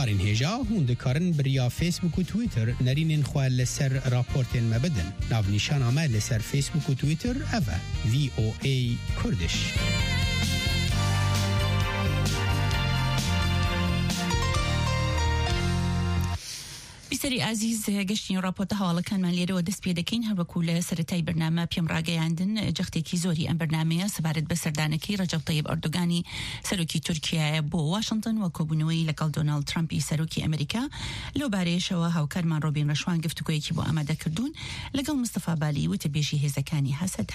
دارین هجا هون دکارن بریا فیسبوک و تویتر نرینین خواه لسر راپورتین مبدن ناو نیشان آمه لسر فیسبوک و تویتر اوه VOA کردش. سری عزیز گشتین راپورت حوالا کن من لیره و دست پیدکین هر وکول سرطای برنامه پیم راگه اندن جختی کی زوری ام برنامه سبارت بسردانکی رجب طیب اردوگانی سروکی ترکیه بو واشنطن و کوبنوی لقل دونالد ترامپی سروکی امریکا لو بارش و هاوکر من روبین رشوان گفتگوی کی بو آماده کردون لقل مصطفى بالی و تبیشی هزکانی حسده.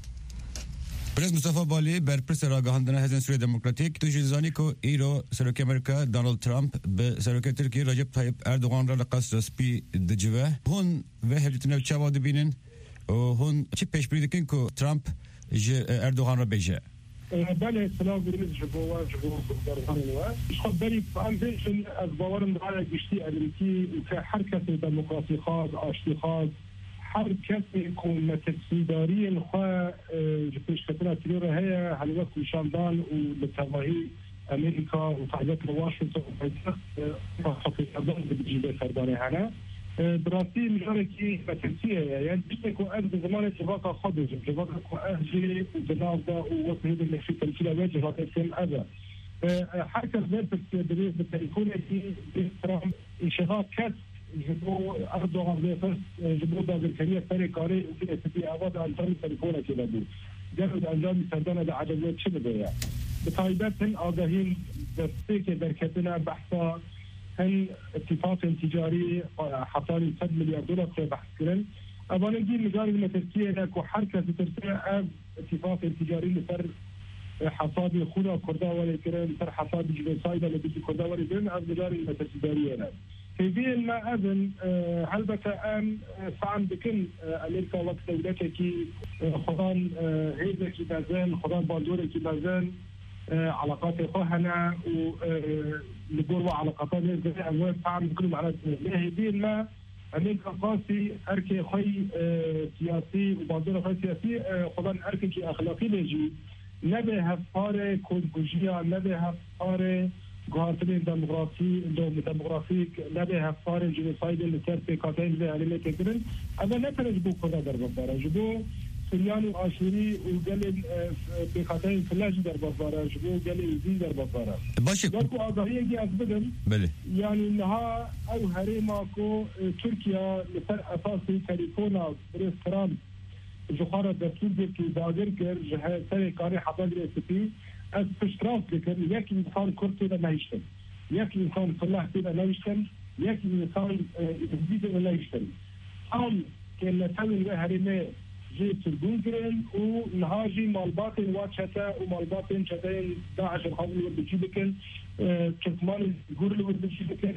پرس مصطفى بالی برپرس راگهاندن حزب سوری دموکراتیک تو جزانی کو ایرو سروک امریکا دونالد ترامپ به سروک ترکیه رجب طیب اردوغان را لقص رسپی دجوه هون و هلتنه چواد بینن و هون چی پیش بریدکن کو ترامپ اردوغان را بیجه بله سلام بریم جبوه درغان الواس خب بری فهم بيشن از باورم دعای گشتی امریکی که هر کسی دموکراسی خواهد آشتی خواهد هر کسی که متسیداری الخواه جبش کتنا تلوره هیا هلوات نشاندان و لتواهی امریکا و فعلیت واشنطن و بایتخت حقیقتان بجیبه فردانه هنه براستی مجاره که متسیه یعنی بیشتر که از زمان جواقع خود جواقع که از جی و جناب دا و وصهید النفی تلفیل و جواقع سیم ازا هر کس برپس دریز بتلیفونه که ترامپ انشغال کس جبو اردوغان بيفرس جبو دازركانية فري كاري وفي استفي اواد انجامي تليفونة كده بو جرد انجامي سردانة دا عجبيات شده بيا بطايبات هن آگاهين دستيك دركتنا بحثا هن اتفاق تجاري حطاني 100 مليار دولار في بحث كرن ابانا نجي مجاري من تركيا لكو حركة ترسيع اب اتفاق تجاري لفر حصاد خونا كردا ولي كرن فر حصاد جبل سايدا لبيتي كردا ولي كرن اب مجاري من ترسيدارية في بين ما أذن هل بك أن فعن بكل أمريكا وقت دولتك كي خضان هيدا كي بازان خضان باندورة كي بازان علاقات خوهنا ونقول وعلاقات هيدا أموال فعن بكل معنات هي بين ما أمريكا قاسي أركي خي سياسي وباندورة خي سياسي خضان أركي كي أخلاقي لجي نبه هفاره كونجوجيا نبه هفاره گوهرتنی دموگرافیک نبه هفار جنساید لسر پیکاتین به علمه تکرن اما نترج بو کده در بفاره جبو سریان و آشوری و گل پیکاتین فلاج در بفاره جبو گل ایزی در بفاره باشه دارکو آگاهی اگه از بدم بله یعنی نها او هریما کو ترکیه لسر اساسی تلیفونا برس ترامپ جخارة دستور دیر که داگر کر جهه سر کاری حبا گرسپی از پشتراف بکن یک انسان کرد دا نایشتن یک انسان فلاح دا نایشتن یک انسان ازدید دا نایشتن هم که نتوین و هرمه جی سرگون کرن و نها جی مالباتن واچتا و مالباتن چتاین داعش الخاضر لور بچی بکن ترکمان گور لور بچی بکن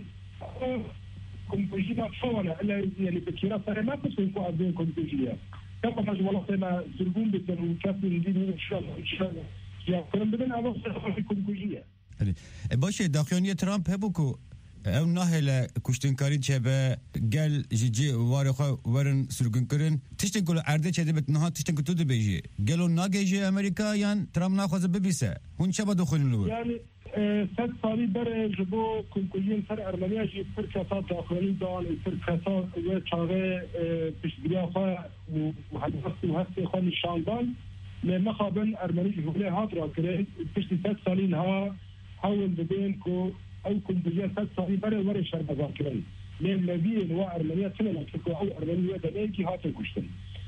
کمپوژینا شوانا یعنی بکیرا سر ما بسوی کو عبدین کمپوژیا كما حاجة والله سيما سرقون بكر وكافي نجيب إن شاء الله يا كلام بدن أنا أصلاً كوجية. باشه داخلية ترامپ هبوكو او نهل کشتنکاری چه به گل جی وارخا ورن سرگن کرن تشتن کل عرضه چه بت نها تشتن کتو ده بیجی گلو ناگیجی امریکا یان ترامپ ناخواسته ببیسه هون چه با دخولن لور يعني 100 سالی بر جبو کنکوین سر ارمنیا جی پر کسات داخلی دان پر کسات و چاغه پشتگیری خواه و هستی خواه نشاندان مخابن ارمنی جهوله هات را کرد پشتی 100 سالی نها حاول ببین که او کنکوین 100 سالی بر شرمزار کرد لنبیین و ارمنیا تلنا که او ارمنیا دنین کی هات کشتن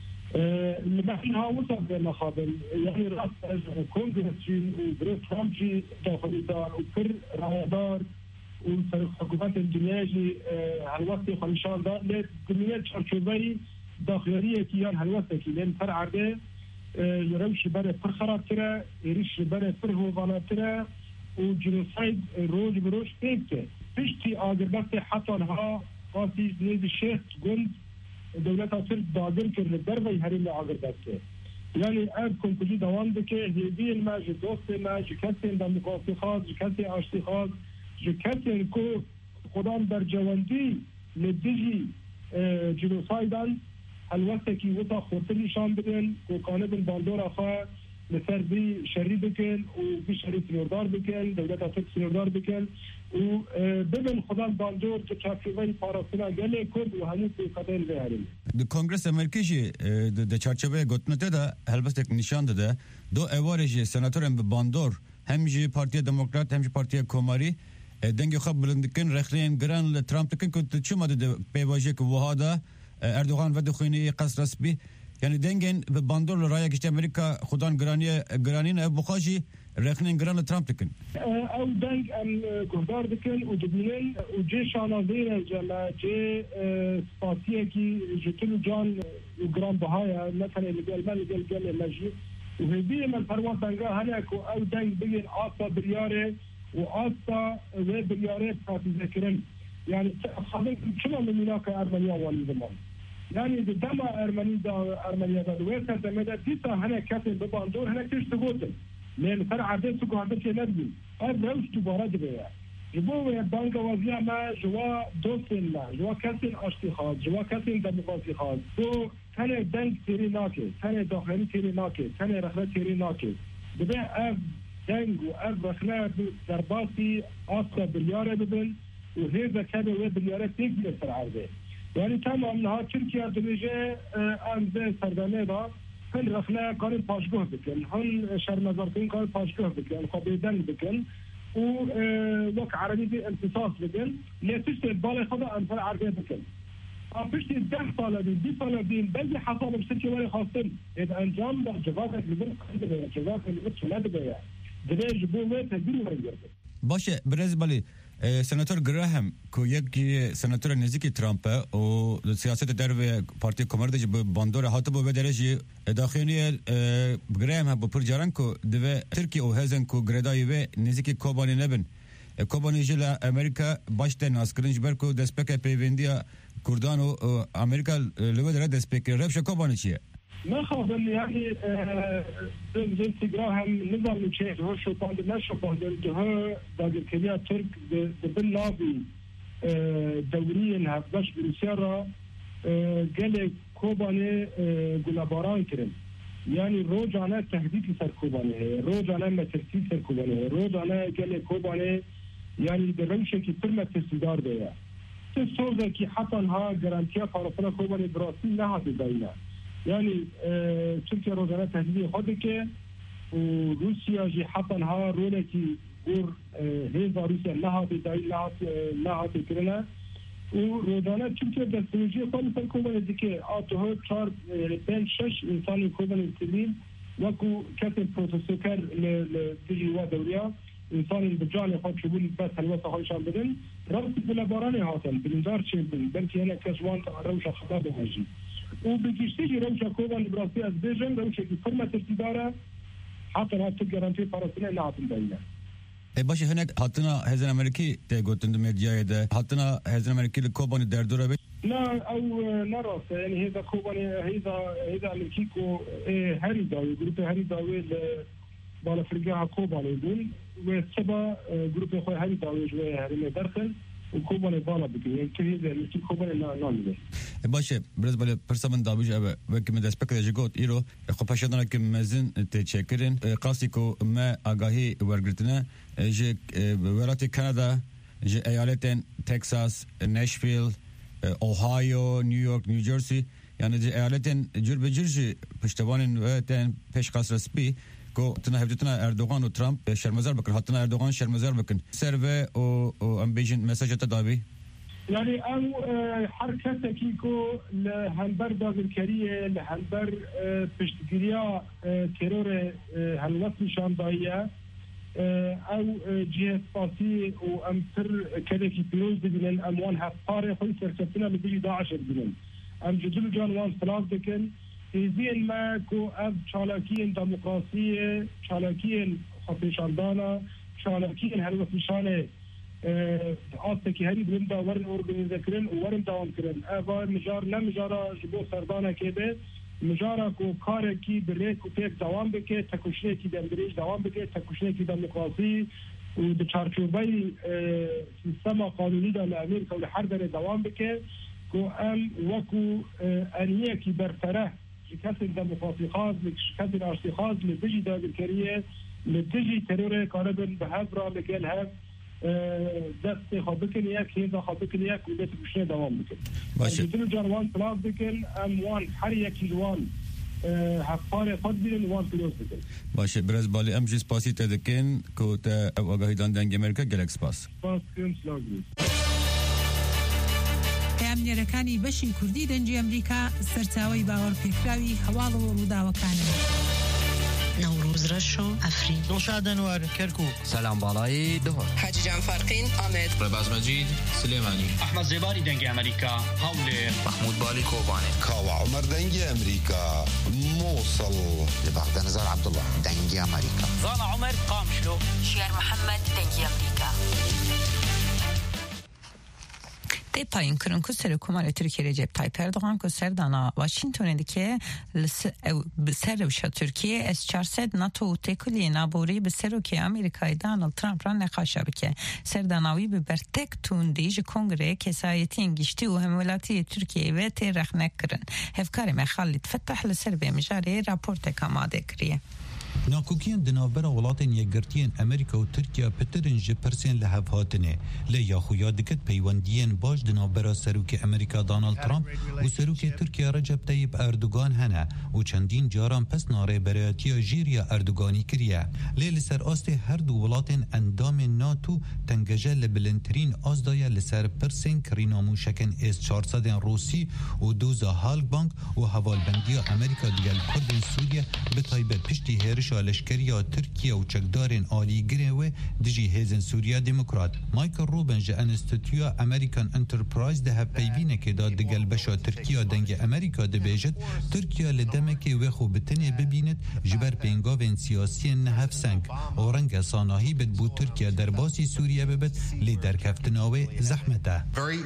المحلها وصل بالمخابل يعني رأس كونغرسين وبريس ترامبجي داخلي دار وكر رايدار وحكومات الجنياجي هالوقت خلشان دار لدنيا شرشوبي داخلية كيان هالوقت لأن فرع ده يروش برا فر خراب ترى يريش برا فر هو ترى وجنوسايد روج بروش تيبته فيشتي آجربت حتى انها قاسي نيد الشيخ قلت دولت اصل دادر کرده در وی هریم آگر دسته یعنی اب کنکوژی دوام بکه هیدین ما جه دوست ما جه کسین دموکراسی خواست جه کسین آشتی خواست جه کسین که خودم در جواندی لدیجی جنوسایدن الوقت که وطا خورتر نشان بدن که کانه بن باندور آخوا لسر بي شري بكن وبي شري سنوردار بكن دولة ترك سنوردار بكن وبمن خدان باندور تشارچوبه پاراستنا گله کرد و همون في قدر بهرین. کنگرس امریکیشی د چارچوبه گوتنته ده هلبست نشان داده دو اوارج سناتورن به باندور هم جی پارتی دموکرات هم جی پارتی کوماری دنگ خوب بلندکن رخلین گران ترامپ کن که چما ده پیواژه که وهادا اردوغان و دخوینی قصر رسبی یعنی دنگن به باندور رای گشت امریکا خودان گرانین بخاشی رخنین گران ترامپ کن او دنگ ام گهدار بکن و دبینن و جه شانازیر جمع جه سپاسیه کی جتلو جان و گران بهایا مثلا لگل من لگل مجید و هدیه من پروان دنگا هنکو او دنگ بگن آسا بریاره و آسا و بریاره پراتیزه کرن يعني خلينا شنو من هناك أرمينيا والزمان يعني دم أرمينيا دويسة دمدا تيسا هنا كاتب بباندور هنا كيش تقولن لأن فرع عدد سكو عدد شيء نبي هذا روش تبارد بيا جبوا بانك وزيا ما جوا دوسين ما جوا كاتين اشتخاص جوا كاتين دمقاطي خاص تو ثاني دنك تيري ناكي ثاني داخلي تيري ناكي ثاني رخلة تيري ناكي دبي أف دنك وأف رخلة درباسي أصلا بريارة بدل وهذا كان وبريارة تيجي العرض يعني تمام نها تركيا درجة أنزل سردانة دا هن رخلة قارن پاشگاه بکن هن شرمزارتين قارن پاشگاه بکن خبيدن بکن و وك عربي دي امتصاص بکن ليتشت البالي خدا أنفر عرضه بکن پشت 10 سال دين 20 سال دين بلدي حصل بسركي ولي خاصين إذا أنجام دا جوابك لبن قلبه جوابك لبن شلاد بيا درج بوه تدبير ورنجرده باشه برزبالي سناتور گراهم که یک سناتور نزدیک ترامپ و سیاست در پارتی کمرد به باندور هات به درجه داخلی گراهم با پرجاران که دو ترکیه و هزن که گردایی و نزدیک کوبانی نبن کوبانی جل امریکا باشته ناسکرینج برکو دسپک پیوندیا کردان و امریکا لودر دسپک رفش کوبانی چیه ما خواهم يعني زي تجراهم نظام الشيء هو شو بعد ما شو بعد ده بعد الكلية ترك بالنابي دوريا هفداش بروسيا قال كوباني جلاباران كرم يعني روجانا تهديد لسر كوباني روجانا ما تهديد لسر كوباني روجانا قال كوباني يعني دروشة كي ترمى تسدار بيا تسوزا كي حتى انها جرانتيا فارفنا كوباني براسي لها بداينا يعني تركيا روزانه تهديدي خودك وروسيا جي حتى انها رولكي غور هيزا روسيا لها بداي لها تكرنا وروزانه تركيا دستورجي خالص الكوبان ديكي آتوه 4 بين 6 انسان كوبان السليم وكو كاتب بروتوسوكر لديجي وا دوريا انسان بجاني خود شبول بس هلوسا خالشان بدن ربط بلاباراني هاتن بلندار چه بل بلكي هنا كشوان روشا خطاب هاجي وبجيشتي روشا كوبان براسي از بيجن روشا كي فرمة ترتدارة حتى لا تجارنتي فارسنا نعطن بينا باشه هناك حتنا هزن امريكي تقولتن ميديا ده حتنا هزن امريكي لكوبان دردوره بي لا او نرى يعني هذا كوبان هذا امريكيكو هريدا جروب هريدا بالا فرقها كوبان يقول وسبا جروب خوي هريدا وجوه هرمي داخل وكوبان بالا بكي كذا اللي كوبان نعمله باشه برزبال پرسمن دابوج ابا وكم دسپک جگوت ایرو خب پاشدن که مزن تشکرین قاستیکو ما آگاهی ورگرتنه ج ولایت کانادا ج ایالتن تکساس ناشویل اوهایو نیویورک نیوجرسی یعنی ج ایالتن جور بجرج پشتوانن و تن پیش قصر سپی کو تنها هفدتنا اردوغان و ترامپ شرمزار بکن حتنا اردوغان شرمزار بکن سرو او امبیجن مساج تدابی يعني او حركة كيكو لهنبر داغركرية لهنبر پشتگیریا ترور هلوصل شاندائية او جهة سپاسی و امتر كدكي بيروز ببنن اموان هفطاري خوي سرسفتنا لبيجي داعش ببنن ام جدل جانوان سلاف دكن تيزين ما كو اف چالاكين دموقراسية چالاكين خطيشاندانا چالاكين هلوصل شانه آستکی هری برنده ورن ارگانیزه کرن و ورن دوام کرن اوا مجار نمجارا جبو سردانه که به مجارا کو کار کی بره کو تک دوام بکه تکشنه کی دمبریج دوام بکه تکشنه کی دموکراسی و د چارچوبه سیستم قانونی د امریکا و هر در دوام بکه کو ام وکو انیه کی برطرف شکست دموکراسی خاص شکست راشتی خاص لدجی دادگریه لدجی ترور کاربن به هفرا لگل هم دست خواب بکن یک هیزا خواب بکن یک ویدت بشنه دوام بکن جدل جاروان طلاف بکن اموان هر یکی جوان حقار خود بیرن وان پیروز بکن باشه برز بالی امجی سپاسی تدکن که تا آگاهی دانده امریکا گلک سپاس کن سلاو گریز ئەمنێرەکانی بەشی کوردی دەنجی ئەمریکا سەرچاوەی باوەڕپێکراوی هەواڵەوە ڕووداوەکانن. نوروز رشو افرین دلشاد انور کرکوک سلام بالای دهر حاجی جان فارقین آمد رباز مجید سلیمانی احمد زباری دنگی امریکا حوله محمود بالی کوبانی کاوه عمر دنگی امریکا موصل لبعض نزار عبدالله دنگی امریکا زانا عمر قامشلو شیر محمد دنگی امریکا تی پایین کرن که سر حکومت ترکیه رجب طایب اردوغان که سردانا واشنگتن که سر وش ترکیه از 400 ناتو تکلی نابوری به سر که آمریکای دانالد ترامپ را نقاش بکه سرداناوی به برتک تون دیج کنگره کسایتی انگشتی و همولاتی ترکیه و تیرخ نکرن هفکار مخالد فتح لسر به مجاره راپورت کاماده کریه ناکوکیان دنابرا ولاتن یگرتین امریکا و ترکیه پترن جپرسین لحف هاتنه لیا خویا دکت پیوندین باش دنابرا سروک امریکا دانالد ترامپ و سروک ترکیه رجب طیب اردوگان هنه و چندین جاران پس ناره برایتیا جیریا اردوگانی کریه لیل سر آست هر دو ولاتن اندام ناتو تنگجه لبلنترین آزدایا لسر پرسین کرینامو شکن اس 400 روسی و دوزا هالک بانک و حوالبندی امریکا دیگل کردن سوریه به طیبت پشتی هرش لشکریا ترکیه و چکدارن آلی گره دجی هیزن سوریا دموکرات مایکل روبن جه انستیتیو امریکن انترپرایز ده پیوینه که داد دگل بشا ترکیه دنگ امریکا ده بیجد ترکیه لدمکه و خو بتنه ببیند جبر پینگاوین سیاسی نهف سنگ اورنگ ساناهی بد بو ترکیه در باسی سوریه ببد لی در کفتناوه زحمته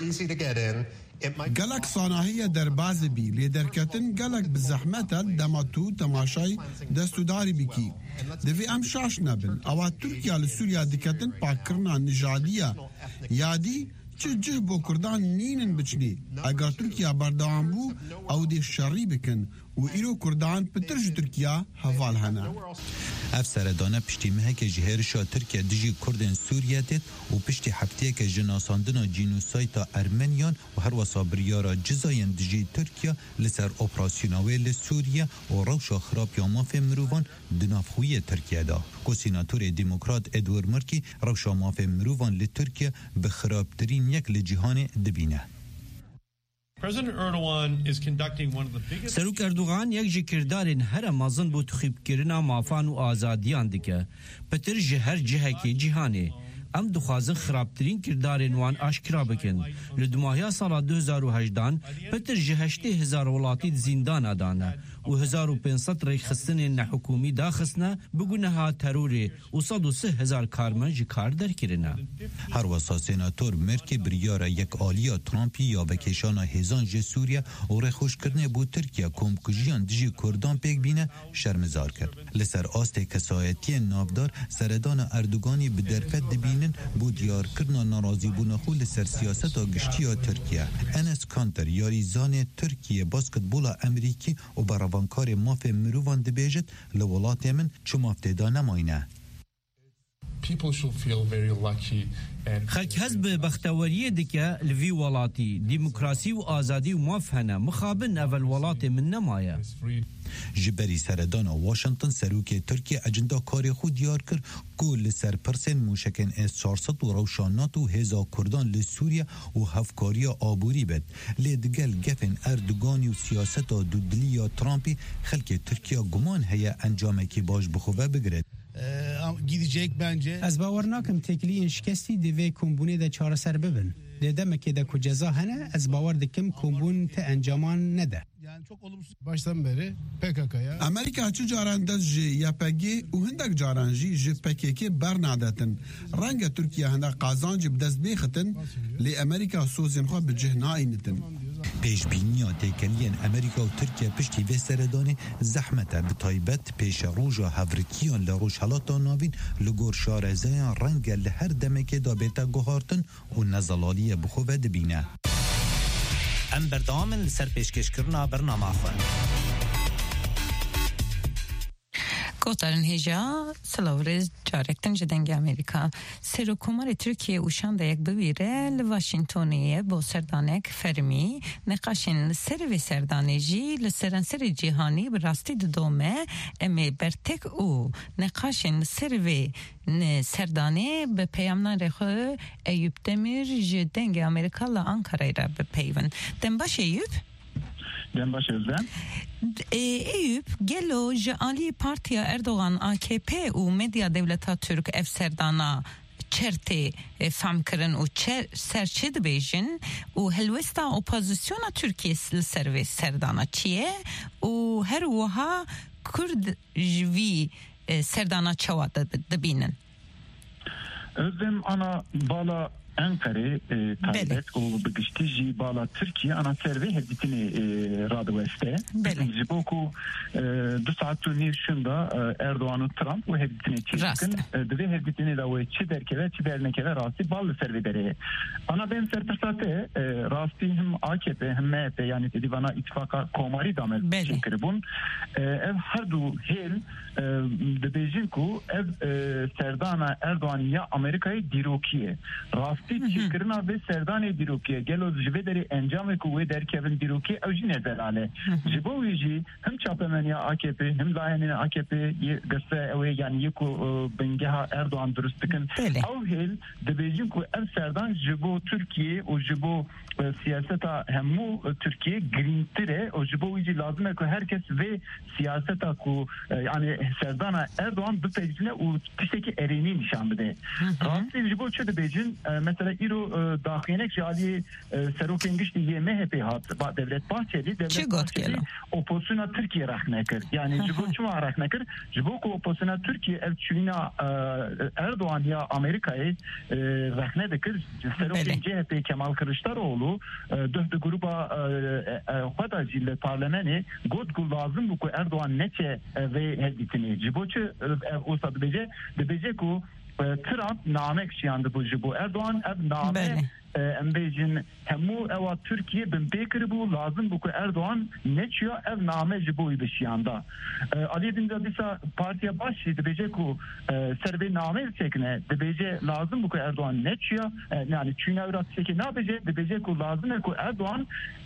گلک صانعیه در باز بی لیدرکتن گلک بزحمت دماتو تماشای دستوداری بکی دوی ام شاش نبن او ترکیه لسوریا دکتن پاکرنا نژادیه یادی چه جه بو کردان نینن بچنی اگر ترکیه بردوام بو او دی شری بکن و ایرو کردان پترج ترکیه حوال هنه افسردانه پشتی مه که جهرشا ترکیه دجی کردن سوریه دید و پشتی حبتیه که جناساندن جینوسایتا ارمنیان و هر وصا بریارا جزاین دجی ترکیه لسر اپراسیوناوی لسوریه و روشا خراب یا مافه مروان دنافخوی ترکیه دا که سیناتور دموکرات ادوار مرکی روشا مافه مروان لترکیه به خرابترین یک لجیهان دبینه سروک اردوغان یک جکردارین هر مازن بود خیب کرنا مافان و آزادیان دکه پتر جهر جهه که جهانه ام دخوازن خرابترین کردارین وان آشکرا بکن لدماهیا سال 2018 پتر جهشته هزار ولاتی زندان ادانه و 1500 ریخستن نحکومی داخسنه بگونه ها تروری و 103,000 کارمنج کار در کرنه هر واسا سیناتور مرکی بریاره یک آلیا ترامپی یا بکشانا هزان جه سوریه و رخوش کرنه بو ترکیه کمکجیان دجی کردان پیک بینه شرمزار کرد لسر آست کسایتی نافدار سردان اردوگانی به درفت دبینن بو دیار کرنا ناراضی بونه خول سر سیاست و گشتی ترکیه انس کانتر یاری زان ترکیه باسکتبولا امریکی و روانکار ماف مروان دبیجت لولات من چو مافتدا نماینه خلق حزب بختوریه دکه لوی ولاتی دموکراسی و آزادی و موافهنه مخابن اول ولات من نمایه جبری سردان واشنطن سروک ترکیه اجندا کاری خود دیار کرد که سرپرسن موشکن اس 400 و روشانات و هزا کردان لسوریه و هفکاری آبوری بد لیدگل گفن اردوگانی و سیاست دودلی یا ترامپی خلق ترکیه گمان هیا انجامه که باش بخوبه بگرد gidecek bence. Az باور ناکم تکلی شکستی دوی کمبونی ده چهار سر ببن. دیدم که ده کجزا هنه از باور دکم کمبون ته انجامان نده. Yani çok olumsuz baştan beri PKK'ya. Amerika çu caran dest ji YPG û hindak caran jî ji PKK bernadetin. Renga Türkiye hene qazancı bi dest bêxitin lê Amerika sozên xwe bi cih naînitin. پیشبینیا تکلیین امریکا و ترکیه پشتی و سردانی زحمت به طایبت پیش روژا هفرکیان لروش حالاتا ناوین لگور شارزیان رنگ لهر دمکه دا بیتا گوهارتن و نزلالی بخوه دبینه ام بردامن لسر پیشکش کرنا برنامه خواه گفتن هجا سلاورز جارکتن جدنگ امریکا سروکومار ترکیه وشان یک بویره لواشنطونیه با سردانک فرمی نقاشن سر و سردانجی لسرانسر جهانی براستی دومه امی برتک او نقاشن سر و سردانه به پیامنان رخو ایوب دمیر جدنگ امریکا لانکارای را به پیون دم باش ایوب؟ دم باش ازدن؟ ایوب گلو جعالی پارتیا اردوغان AKP و مدیا دولتا ترک اف سردانا چرتی فهم کرن و سرچه دبیجن و هلوستا اپوزیسیونا ترکیه سرویس سردانا چیه و هر وها کرد جوی سردانا چواد دبینن özlem ana bala Ankara taybet o bugüşteci bala Türkiye ana serve heditini radweste jiboku du saatun nişunda Erdoğan'ın Trump o heditini çektin de heditini de o çiderkeve çibernekeve rasti ballı servedere ana ben serpesate rasti hem AKP hem MHP yani divana ittifaka komari damel çekiribun ev hardu hel de bejinku ev Serdana Erdoğan ya Amerika'yı dirokiye rasti çekirina ve Serdana dirokiye gelo jvederi encam kuvve derkevin dirokiye evji nezerale jibo viji hem çapemenya AKP hem zayanine AKP gısa ev yani yeko bengeha Erdoğan durustikin ev hel de bejinku ev Serdan jibo Türkiye o jibo siyaseta hemu Türkiye grintire o jibo viji lazım ki herkes ve siyaseta ku yani Serdana Erdoğan bu tecrübe o tişteki ereğini nişan bide. Rastı jibo çöde bejin mesela İro dahiyenek jali serokengiş diye MHP hat devlet Bahçeli opozisyona Türkiye rahnekir. Yani jibo çuma rahnekir. Jibo ku opozisyona Türkiye ev çüna Erdoğan ya Amerika'yı rahnedekir. Seroken CHP Kemal Kılıçdaroğlu döhdü gruba Hadacille parlameni godgul lazım bu ku Erdoğan neçe ve heditini jiboçu o sadece debece ku Trump namek şiyandı bu jibo Erdoğan ev name embejin hemu eva Türkiye bin bekir bu lazım bu ku Erdoğan neçiyor ev name jiboyu bişiyanda Ali dinde bisa partiye başı debece ku serve name çekine debece lazım bu ku Erdoğan neçiyor yani Çin'e uğrat çeki ne yapacak debece ku lazım ku Erdoğan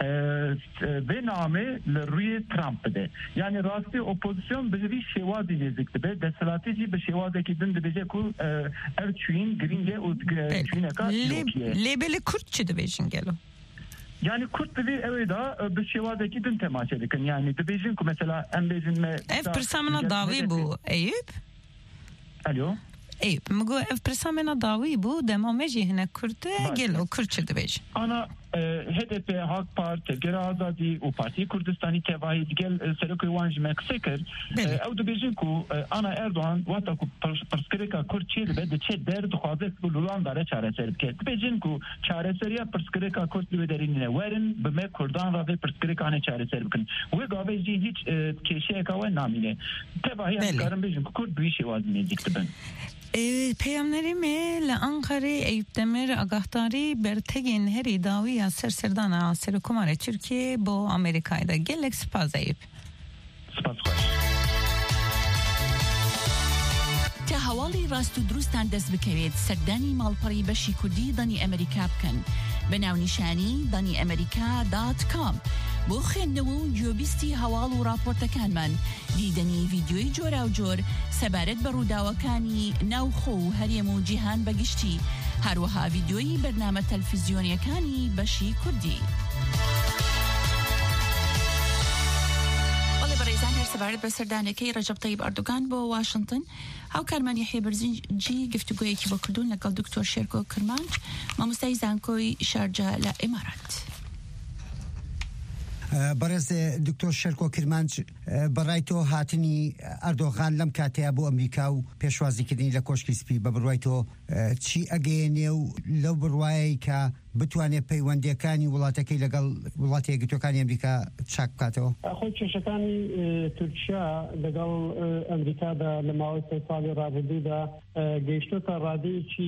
ve name lüye Trump de yani rastı opozisyon bir şeva diyecekti be desalatici bir şeva dekidin debece ku ev Çin gringe o Çin'e ka Lebeli Kurtçu da bejin gelo. Yani Kurt dedi evet da bir şevadaki dün temas edikin. Yani de bejin ku mesela en bejin me ev persamena davi bu Eyüp. Alo. Eyüp mego ev persamena davi bu demameci hine Kurt'e gelo Kurtçu da bejin. Ana HDP Halk Parti Gera Azadi o Parti Kurdistani Tevahi gel Serokoy Wanj Mekseker ev de bejin ku ana Erdoğan vata ku perskreka Kurtçi de çe der duhazet bu Lulandara çareser ke bejin ku çareseriya perskreka Kurtçi derinine verin be Kurdan ve perskreka ne çareser bikin ve gaveci hiç keşe kavan namine Tevahi karın bejin ku Kurt bir şey vazine dikti ben پیامنری لانکاره ایوب دمیر آگاهداری برتگین هری داوی سردان سرکومار ترکیه با آمریکایی دا گلک سپاس ایوب سپاس خوش تا هوالی راست و دروستان دست بکوید سردانی مالپری بشی کردی دانی امریکا بکن بناونیشانی دانی امریکا.com بۆ خوێندنەوە و گوێبیستی هەواڵ و راپۆرتەکانمان دیدەنی ڤیدیۆی جۆرا و جۆر سەبارەت بە ڕووداوەکانی ناوخۆ و هەرێم و جیهان بەگشتی هەروەها ڤیدیۆی بەرنامە تەلەڤیزیۆنیەکانی بەشی کوردی سەبارەت بە سەردانەکەی ڕەجەب تەیب ئەردۆغان بۆ واشنگتن هاوکارمان یەحیە بەرزنجی گفتوگۆیەکی بۆ کردوون لەگەڵ دکتۆر شێرکۆ کرمانج مامۆستای زانکۆی شارجە لە ئیمارات بەڕێز دکتۆر شێرکۆ کرمانج بەڕای تۆ هاتنی ئەردۆغان لەم کاتەیە بۆ ئەمریکا و پێشوازیکردنی لە کۆشکی سپی بە بڕوای تۆ چی ئەگەیەنێ و لەو بڕوایەی کە بتوانێت پەیوەندیەکانی وڵاتەکەی لەگەڵ وڵاتی یەکگرتووەکانی ئەمریکا چاک بکاتەوە؟ خۆی کێشەکانی تورکیا لەگەڵ ئەمریکادا لە ماوەی 3 ساڵی ڕابردوودا گەیشتۆتە ڕادەیەکی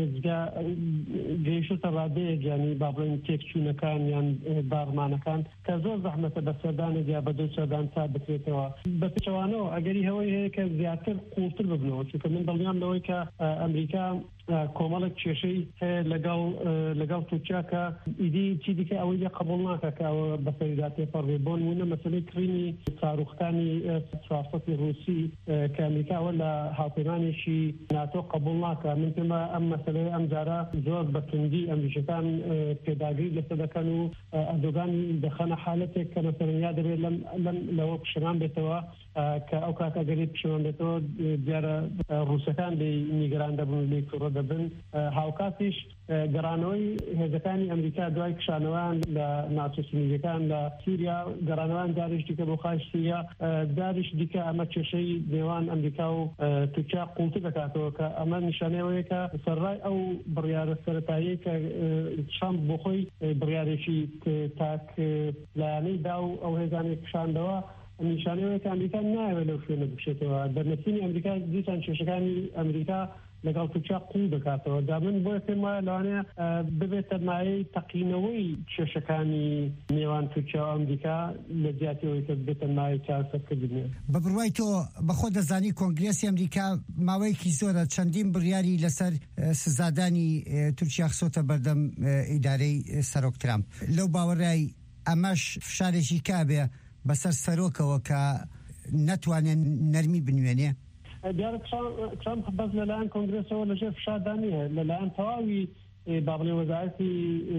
گەیشتۆتە ڕادەیەک ینی با بڵێن تێکچوونەکان یان بارمانەکان کە زۆر زەحمەتە بە سەردانێک یا بە دوو سەردان تا بکرێتەوە بە پێچەوانەوە ئەگەری هەوەی هەیە کە زیاتر قوڵتر ببنەوە چونکە من دڵنیام لەوەی کە ئەمریکا کۆمەڵێک کێشەی هەیە لەگەڵ تورکیا کە ئیدی چی دیکە ئەوەی قبول ناکە کە ئەوە بەسەریدا تێپەڕێ بۆ نمونە مەسەلەی کڕینی ساروخەکانی 400 رووسی کە ئەمریکاوە لە هاوپەیمانێکی ناتۆ قبول ناکە من پێمە ئەم مەسەلەی ئەم جارە زۆر بە توندی ئەمریکەکان پێداگیری لەسەر دەکەن و ئەردۆغان دەخەنە حالەتێک کە مەسەلەن یا دەبێت لەوە پشەمان بێتەوە کە ئەو کات ئەگەری پشەمان بێتەوە دیارە رووسەکان لێ نیگەران دەبن لێ تووڕە دەبن هاوکاتیش گەڕانەوەی هێزەکانی ئەمریکا دوای کشانەوەیان لە ناوچەسمیەکان لە سووریا گەڕانەوەیان داریش دیکە بۆ خاش سووریا داریش دیکە ئەمە کێشەی نێوان ئەمریکا و تورکیا قوڵتر دەکاتەوە کە ئەمە نیشانەیەوەیە کە سەرڕای ئەو بڕیارە سەرەتایی کە ترامپ بۆ خۆی بڕیارێکی تاک لایەنەی دا و ئەو هێزانێک کشاندەوە نیشانەیەوەیە کە ئەمریکا نایەوێت لەو شوێنە بکشێتەوە دەرنەچینی ئەمریکا دیسان کێشەکانی ئەمریکا لەگەڵ تورکیا قوڵ دەکاتەوە دا من بۆ پێم وایە لەوانەیە ببێتە مایەی تەقینەوەی کێشەکانی نێوان تورکیا و ئەمریکا لە زیاتیەوەی کە بێتە مایەی چارەسەرکردنێ. بە بڕوای تۆ بەخۆ دەزانی کۆنگرێسی ئەمریکا ماوەیەکی زۆرە چەندین بڕیاری لەسەر سزادانی تورکیا خسۆتە بەردەم ئیدارەی سەرۆک ترامپ لەو باوەڕای ئەمەش فشارێکی کابێ بەسەر سەرۆکەوە کە نەتوانێن نەرمی بنوێنێ؟ دیارە ترامپ بەس لەلایەن کۆنگرێسەوە لەژێر فشاردانیە لەلایەن تەواوی با بڵێ وەزارەتی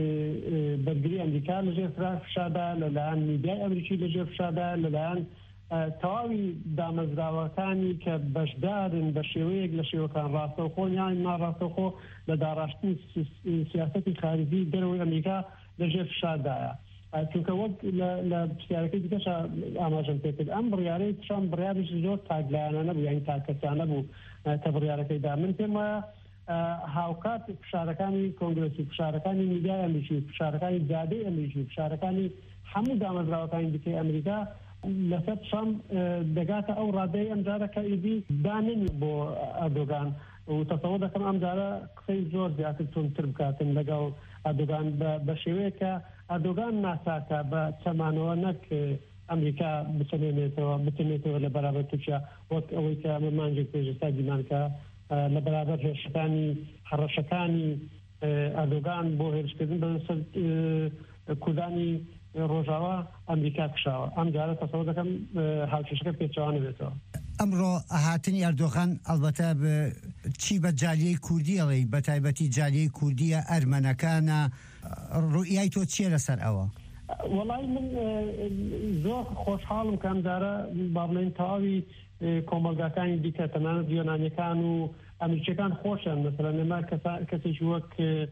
بەرگری ئەمریکا لەژێر فشاردا لەلایەن میدیای ئەمریکی لەژێر فشاردا لەلایەن تەواوی دامەزراوەکانی کە بەشدارن بە شێوەیەک لە شێوەکان ڕاستەوخۆ یان ناڕاستەوخۆ لە داڕاشتنی سیاسەتی خارجی دەرەوەی ئەمریکا لەژێر فشاردایە چونکە وەک لە پرسیارەکەی دیکەش ئاماژەم پێکرد ئەم بڕیارەی ترامپ بڕیارێکی زۆر تاگلایانە نەبوو یانی تاکەسانە بوو کە بڕیارەکەیدا من پێم وایە هاوکات فشارەکانی کۆنگرێسی فشارەکانی میدیای ئەمریکی فشارەکانی زیادەی ئەمریکی فشارەکانی هەموو دامەزراوەکانی دیکەی ئەمریکا لەسەر ترامپ دەگاتە ئەو ڕادەی ئەم جارە کە ئیدی دانن بۆ ئەردۆغان و تەسەوە دەکەم ئەم جارە قسەی زۆر زیاتر تونتر بکاتن لەگەڵ ئەردۆغان بە شێوەیە کە ئەردۆغان ناساکە بە چەمانەوە نەک ئەمریکا بتێنێتەوە لە بەرابەر تورکیا وەک ئەوەی کە ئەمە مانجێک پێشستا دیمانکە لە بەرابەر هێرشەکانی هەڕەشەکانی ئەردۆغان بۆ هێرشکردن بەسەر کوردانی ڕۆژاوا ئەمریکا کشاوە ئەم جارە تەسەوە دەکەم هاوکێشەکە پێچەوانە بێتەوە. ئەمڕۆ هاتنی ئەردۆغان ئەلبەتە چی بە جالیەی کوردیەڵی بە تایبەتی جالیەی کوردیە ئەرمەنەکانە ڕوئیای تۆ چیە لەسەر ئەوە؟ وەڵای من زۆر خۆشحاڵم کە ئەم جارە با بڵێن تەواوی کۆمەلگاکانی دیکە تەنانەت یۆنانیەکان و ئەمریکیەکان خۆشن مەسەلەن ئێمە کەسێکی وەک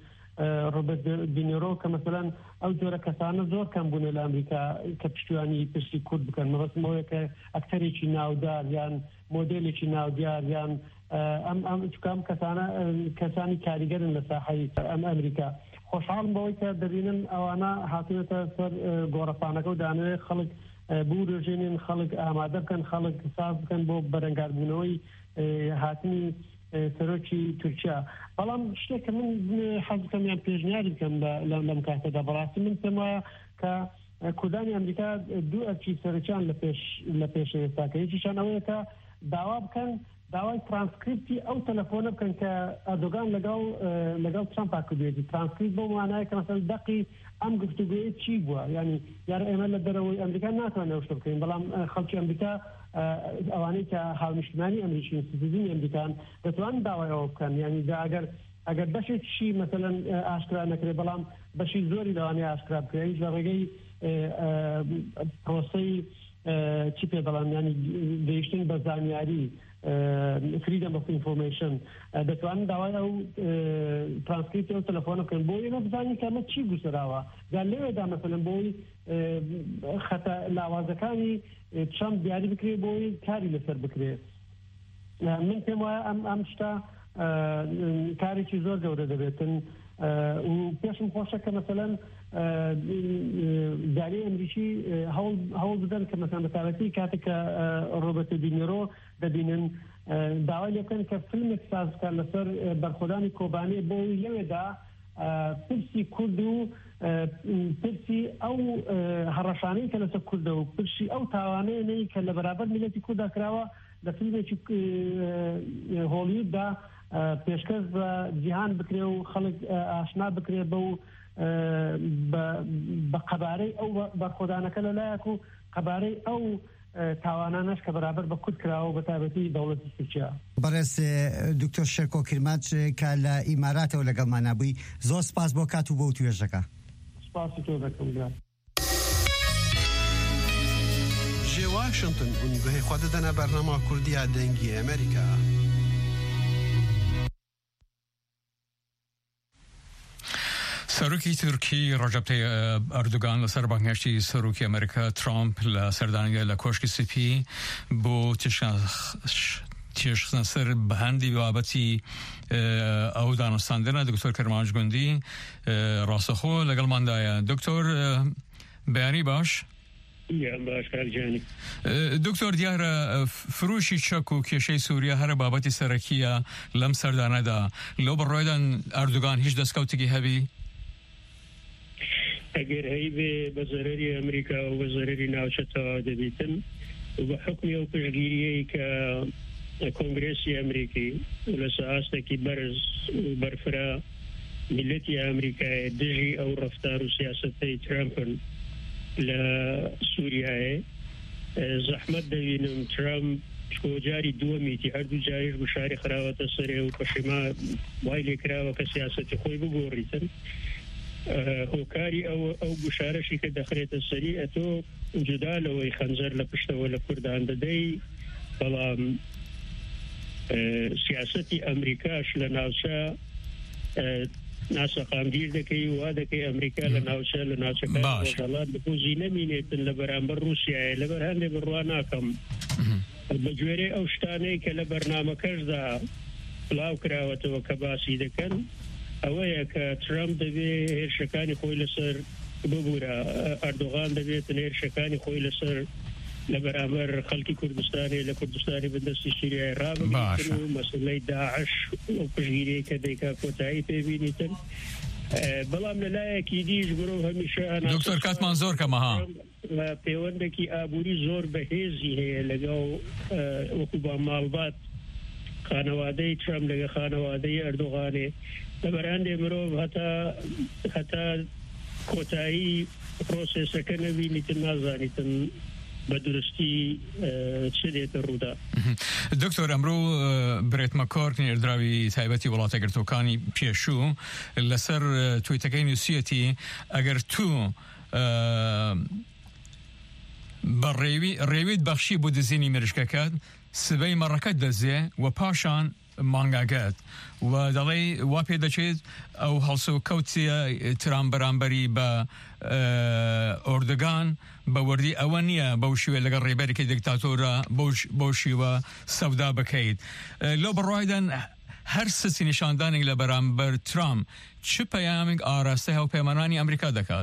ڕۆبێرت دینیرۆ کە مەسەلەن ئەو جۆرە کەسانە زۆر کەم بوون لە ئەمریکا کە پشتیوانی پشتی کورد بکەن مەبەستمەوەیە کە ئەکتەرێکی ناودار یان مۆدێلێکی ناودیار یان ئەم چکام کەسانی کاریگەرن لە ساحەی ئەم ئەمریکا خۆشحاڵم بەوەی کە دەبینن ئەوانە هاتوێتە سەر گۆڕەپانەکە و دانوێت خەڵک بورژێنین خەڵک ئامادە بکەن خەڵک ساز بکەن بۆ بەرەنگاربوونەوەی هاتنی سەرۆکی تورکیا بەڵام شتێککە من حەز بکەم یان پێشنیاری بکەم لەم کاتەدا بەڕاستی من پێم وایە کە کوردانی ئەمریکا دوو ئەرکی سەرۆکیان لە پێش ئێستاکە یەکیشان ئەوەیە کە داوا بکەن داوای ترانسکریپتی ئەو تەلەفۆنە بکەن کە ئەردۆغان لەگەڵ ترامپا کردوێتی ترانسکریپت بۆ مانایە کە مەسەڵ دەقی ئەم گفتوگویە چی بووە ینی یار ئێمە لە دەرەوەی ئەمریکا ناتوانێت ئەو شتە بکەین بەڵام خەڵکی ئەمریکا ئەوانەی کە هاونیشتمانی ئەمریکی سیتیزنی ئەمریکان دەتوانن داوای ئەوە بکەن ینی ئەگەر بەشێکشی مەسەلەن ئاشکرا نەکرێت بەڵام بەشی زۆری لەوانەیە ئاشکرا بکرێت لە ڕێگەی پرۆسەی چی پێ دەڵام ینی گەیشتن بە زانیاری freedom of information دەتوانن داوای ئەو ترانسکریپتی ئەو تەلەفۆنە بکەن بۆ ئێمە بزانین کە ئەمە چی گوسراوە دا لەوێدا مەسەلەن بۆی خەتە لاوازەکانی ترامپ دیاری بکرێت بۆی کاری لەسەر بکرێت من پێم وایە ئەم شتە کارێکی زۆر گەورە دەبێتن و پێشم خۆشە کە مثلەن داری ئەمریکی هەوڵ بدەن کە مثلا بەتابەتی کاتێک کە ڕۆبەرتۆ دینیرۆ دەبینن داوای لێکەن کە فیلمێک ساز بکات لەسەر بەرخۆدانی کۆبانێ بۆ لەوێدا پرسی کورد و پرسی ئەو هەڕەشانەی کە لەسەر کوردە و پرسی ئەو تاوانەیەی کە لە بەرابەر میلەتی کووردا کراوە لە فیلمێکی هۆلیووددا پێشکەش بە جیهان بکرێ و خەڵک ئاشنا بکرێ بە قەبارەی ئەو بەرخۆدانەکە لەلایەک و قەبارەی ئەو تاوانانش کە بەرابەر بە کورد کراوە بە تایبەتی دەوڵەتی تورکیا. بەڕێز دکتۆر شێرکۆ کرماچ کە لە ئیماراتەوە لەگەڵمان نبووی زۆر سپاس بۆ کات و بۆ توێژەکە. سپاسی تۆ دەکەم. جێ واشنگتن اون گوهی خوا دەدەنە بەرنامە کوردیا دەنگی ئەمریکا. سەرۆکی تورکی ڕەجەب تەیب ئەردوغان لەسەر بانگهێشتی سەرۆکی ئەمریکا ترامپ لە سەردانیگە لە کۆشکی سپی بۆ تێشخستنە سەر بەهەندی بابەتی ئەو دانوستاندنە دکتۆر کەرمانج گوندی ڕاستەخۆ لەگەڵماندایە. دکتۆر بەیانی باش؟ دکتۆر دیارە فروشی چەک و کێشەی سووریا هەرە بابەتی سەرەکیە لەم سەردانەدا لەو بەڕۆیدان ئەردوغان هیچ دەستکەوتێکی هەبی؟ ئەگەر هەیبێ بە زەرەری ئەمریکا و بە زەرەری ناوچەتەوە دەبیتن و بە حکمی ئەو پشتگیریەی کە کۆنگرێسی ئەمریکی لەسەر ئاستێکی بەرز و بەرفرا میلەتی ئەمریکای دژی ئەو ڕەفتار و سیاسەتەی ترامپن لە سووریایە زەحمەت دەبینم ترامپ کۆجاری دووەمیتی هەردوو جاریش گوشاری خراوەتە سەرێ و پەشیما وای لێکراوە کە سیاسەتی خۆی بگۆڕیتن هۆکاری ئەو گوشارەشی کە دەخرێتە سەری ئەتۆ جودا لەوەی خەنجەر لە پشتەوە لە کوردان دەدەی بەڵام سیاسەتی ئەمریکاش لە ناوچە ناسەقامگیر دەکەی وا دەکەی ئەمریکا لە ناوچەکان وەڵات بۆزی نەمینێتن لە بەرامبەر رووسیایە لەبەر هەندێ بڕوا ناکەم بە گوێرە ئەو شتانەی کە لە بەرنامەکەشدا بڵاو کراوەتەوە کە باسی دەکەن ئەوەیە کە ترامپ دەبێ هێرشەکانی خۆی لەسەر ببوورە ئەردوغان دەبێتن هێرشەکانی خۆی لەسەر لە بەرامبەر خەڵکی کوردستانی لە کوردستانی بەدەستی سووریای ڕابگرن و مەسلەی داعش و پشگیری کە دەیکا کۆتایی پێبینیتن بەڵام لەلایەکی دیش مرۆڤ هەمیشە دکتۆر کاتمان زۆر کەمەها پەیوەندێکی ئابووری زۆر بەهێزی هەیە لەگەڵ وەکو با ماڵبات خانەوادەی ترامپ لەگە خانەوادەی ئەردوغانێ لەبەرهەندێ مرۆڤ هەتا کۆتایی پرۆسێسەکە نەبینیتن نازانیتن بە درستی چ دێتە ڕوودا. دکتۆر ئەمڕۆ برێت مەکۆرک نێردراوی تایبەتی وڵاتە گرتوەکانی پێشوو لەسەر تویتەکەی نووسیەتی ئەگەر تو بە ڕێویت بەخشی بۆ دزینی مێرشکەکەت سبەی مەڕەکەت دەزێ و پاشان مانگاگات و دەڵێ وا پێ دەچێت ئەو هەڵسە و کەوتیە ترام بەرامبەری بە ئۆردگان بە وەردی ئەوە نییە بەو شیوێ لەگەڵ ڕێبەرێکی دیکتاتۆرە بەو شیوە سەودا بکەیت لەو بەڕوایدان هەر سسی نیشاندانێک لە بەرامبەر ترام چ پەیامێک ئاراستەی هاوپەیمانانی ئەمریکا دەکات؟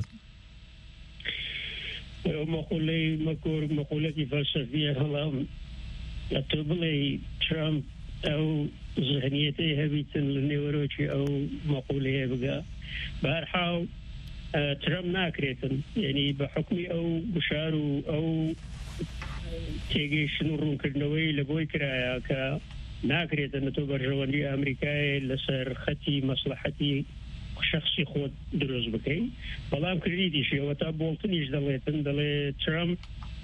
مەقولەتی فەلسەفیە هەڵام ئەتۆ بڵێ ترامپ ئەو ذهنیەتەی هەبیتن لە نێوەرۆکی ئەو مەقولەیە بگا بەهەرحاڵ ترامپ ناکرێتن یعنی بە حکمی ئەو گوشار و ئەو تێگەیشتن و ڕوونکردنەوەی لە بۆی کرایە کە ناکرێتن تۆ بەرژەوەندی ئەمریکای لەسەر خەتی مەسلحەتی شخصی خۆت دروست بکەی بەڵام کردیتیشەوە تا بۆڵتنیش دەڵێتن دەڵێ ترامپ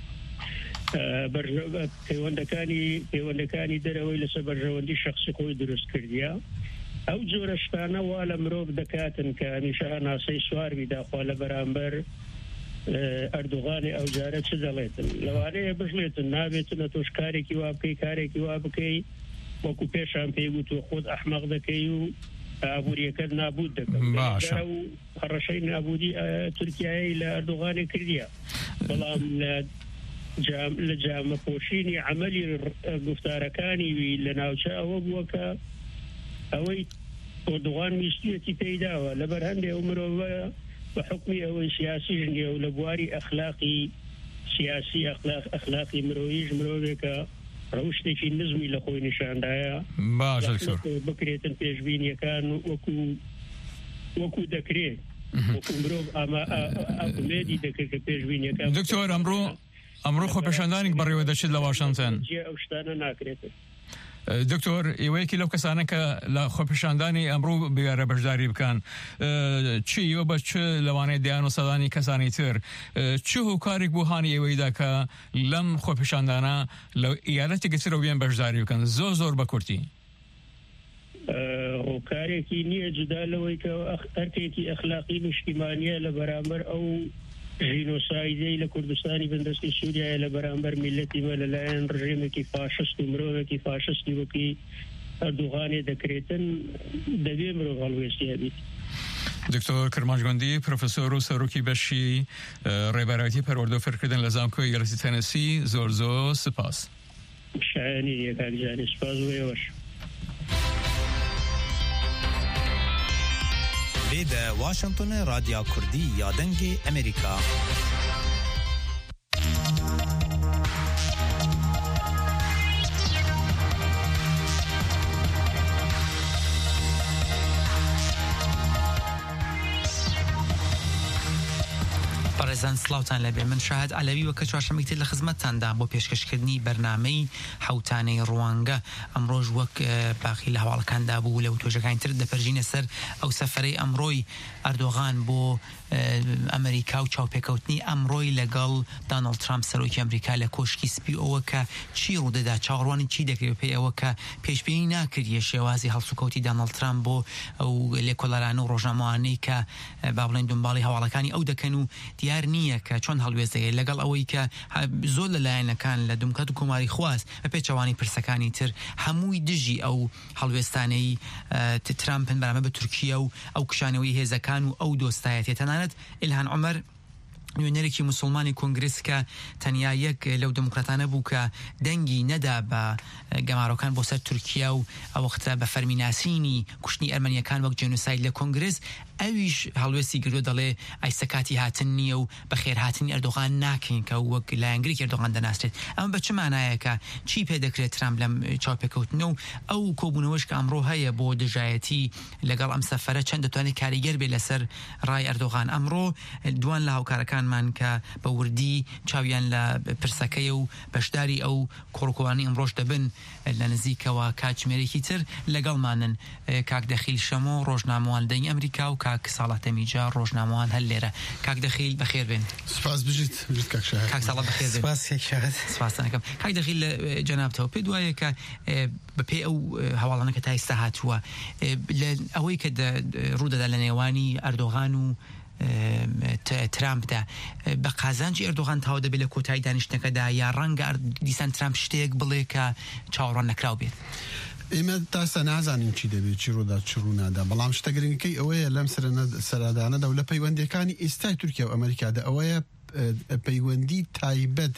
پەیوەندەکانی دەرەوەی لەسەر بەرژەوەندی شخصی خۆی دروست کردیە ئەو جۆرە شتانە وا لە مرۆڤ دەکاتن کە هەمیشە هەناسەی سوار بیداخوا لە بەرامبەر ئەردوغانی ئەو جارە چ دەڵێتن لەوانەیە بژڵێتن نابێتنە تۆش کارێکی وا بکەی کارێکی وا بکەی وەکو پێشان پێیگوت و خۆت ئەحمەق دەکەی و ئابوووریەکە نابود دەکەم و هەڕەشەی نابودی تورکیایی لە ئەردوغانی کردیە بەڵام لە جامەپۆشینی عملی گفتارەکانی وی لە ناوچە ئەوە بووە کە ئەوەی ئەردوغان ویستیەتی پێداوە لەبەر هەندێک مرۆڤە بە حکمی ئەوەی سیاسی ژنگێ و لە بواری ئەخلاقی سیاسی ئەخلاقی مرۆڤیش مرۆڤێکە ڕەوشتێکی نزمی لە خۆی نیشاندایە بکرێتن پێشبینیەکان وەکو دەکرێت وەکو مرۆڤ ئامێدی دەکرێت کە پێشبینیەکان دکتۆر ئەمڕۆ خۆپێشاندانێک بەڕێوە دەچێت لە واشنگتن ئەو شتانە ناکرێت دکتۆر ئێوەیەکی لەو کەسانە کە لە خۆپێشاندانی ئەمڕۆ بێرە بەشداری بکەن چی ئێوە بە چ لەوانەیە دیان و سەدانی کەسانی تر چ هۆکارێک بۆ هانی ئێوەیدا کە لەم خۆپێشاندانە لە ئیالەتێکی ترەوە بێن بەشداری بکەن زۆر بە کورتی هۆکارێکی نییە جودا لەوەی کە ئەرکێکی ئەخلاقی نیشتیمانیە لە بەرامبەر ئەو ژینۆسایدەی لە کوردستانی بەندەستی سووریایە لە بەرامبەر میلەتی مە لەلایەن ڕژێمێکی فاشست و مرۆڤێکی فاشستی وەکی ئەردوغانێ دەکرێتن دەبێ مرۆڤ هەڵوێستی هەبیت. دکتۆر کرماشگوندی پرۆفسۆر و سەرۆکی بەشی ڕێبەرایەتی پەروەردە و فێرکردن لە زانکۆی یەکگرتووی تەنەسی زۆر سپاس. شایانی یەکاکجانی سپاس و ئێوەش. لێدە واشنگتن رادیا کوردی یا دەنگی ئەمریکا. بەڕێزان سلااوتان لەبێ من شاهد ئالەوی وەکە چوارشەمەی لە خزمەتتاندا بۆ پێشکەشکردنی بەرنامەی حوتانەی ڕوانگە ئەمڕۆژ وەک باقی لە هەواڵەکاندا بوو لە وتۆژەکانی تر دەپەرژینە سەر ئەو سەفەرەی ئەمڕۆی ئەردۆغان بۆ ئەمریکا و چاوپێکەوتنی ئەمڕۆی لەگەڵ دانەڵد ترامپ سەرۆکی ئەمریکا لە کۆشکی سپی ئەوە کە چی ڕوودەدا چاوەڕوانی چی دەکرێت پێی ئەوە کە پێشبینی ناکردیە شێوازی هەڵسوکەوتی دانەڵد ترامپ بۆ ئەو لێکۆڵەرانە و ڕۆژنامەوانەی کە با بڵێن دنباڵی هەواڵەکانی ئەو دەکەن و دیار نییە کە چۆن هەڵوێستەیە لەگەڵ ئەوەی کە زۆر لەلایەنەکان لە دومکەت و کۆماری خواست بە پێچەوانی پرسەکانی تر هەمووی دژی ئەو هەڵوێستانەی ترامپن بەرامبەر بە تورکیە و ئەو کشانەوەی هێزەکان و ئەو دۆستایەتی تەنانەت ئیلهان عومەر نوێنەرێکی موسڵمانی کۆنگرس کە تەنیا یەک لەو دموکراتانە بوو کە دەنگی نەدا بە گەمارۆکان بۆ سەر تورکیا و ئەوەختە بە فەرمیناسینی کوشتنی ئەرمەنیەکان وەک جێنوساید لە کۆنگرس ئەویش هەڵوێستی گرۆ دەڵێ ئایسەکاتی هاتن نییە و بە خێرهاتنی ئەردۆغان ناکەین کە وەک لایەنگری ئەردۆغان دەناسرێت ئەمە بە چ مانایەکە چی پێ دەکرێت ترامپ لەم چاوپێکەوتنە و ئەو کۆبوونەوەش کە ئەمڕۆ هەیە بۆ دژایەتی لەگەڵ ئەم سەفەرە چەند دەتوانێت کاریگەر بێ لەسەر ڕای ئەردۆغان ئەمڕۆ دوان لە هاوکارەکانمان کە بە وردی چاویان لە پرسەکەی و بەشداری ئەو کۆڕکۆوانی ئەمڕۆژ دەبن لە نزیکەوە کاتژمێرێکی تر لەگەڵمانن کاک دەخیل شەمۆ ڕۆژنامەوان دەنگی ئەمریکا و کاک ساڵات ئەمیجا ڕۆژنامەوان هەر لێرە. کاک دەخیل بەخێر بێن. سپاس بژیت کاک ساڵات بەخێر بێن. سپاسانەکەم. کاک دەخیل لە جەنابتەوە پێ دوایە کە بەپێی ئەو هەواڵانە کە تا ئێستا هاتووە ئەوەی کە ڕوودەدا لە نێوانی ئەردۆغان و ترامپدا بە قازانجی ئەردۆغان تاوا دەبێت لە کۆتایی دانیشتەکەدا یا ڕەنگە دیسان ترامپ شتێک بڵێ کە چاوەڕوان نەکراو بێت. ئێمە تاستا نازانین چی دەبێت چی ڕوودا چ ڕوونادا بەڵام شتە گرنگەکەی ئەوەیە لەم سەردانەدا و لە پەیوەندیەکانی ئێستای تورکیا و ئەمریکادا ئەوەیە پەیوەندی تایبەت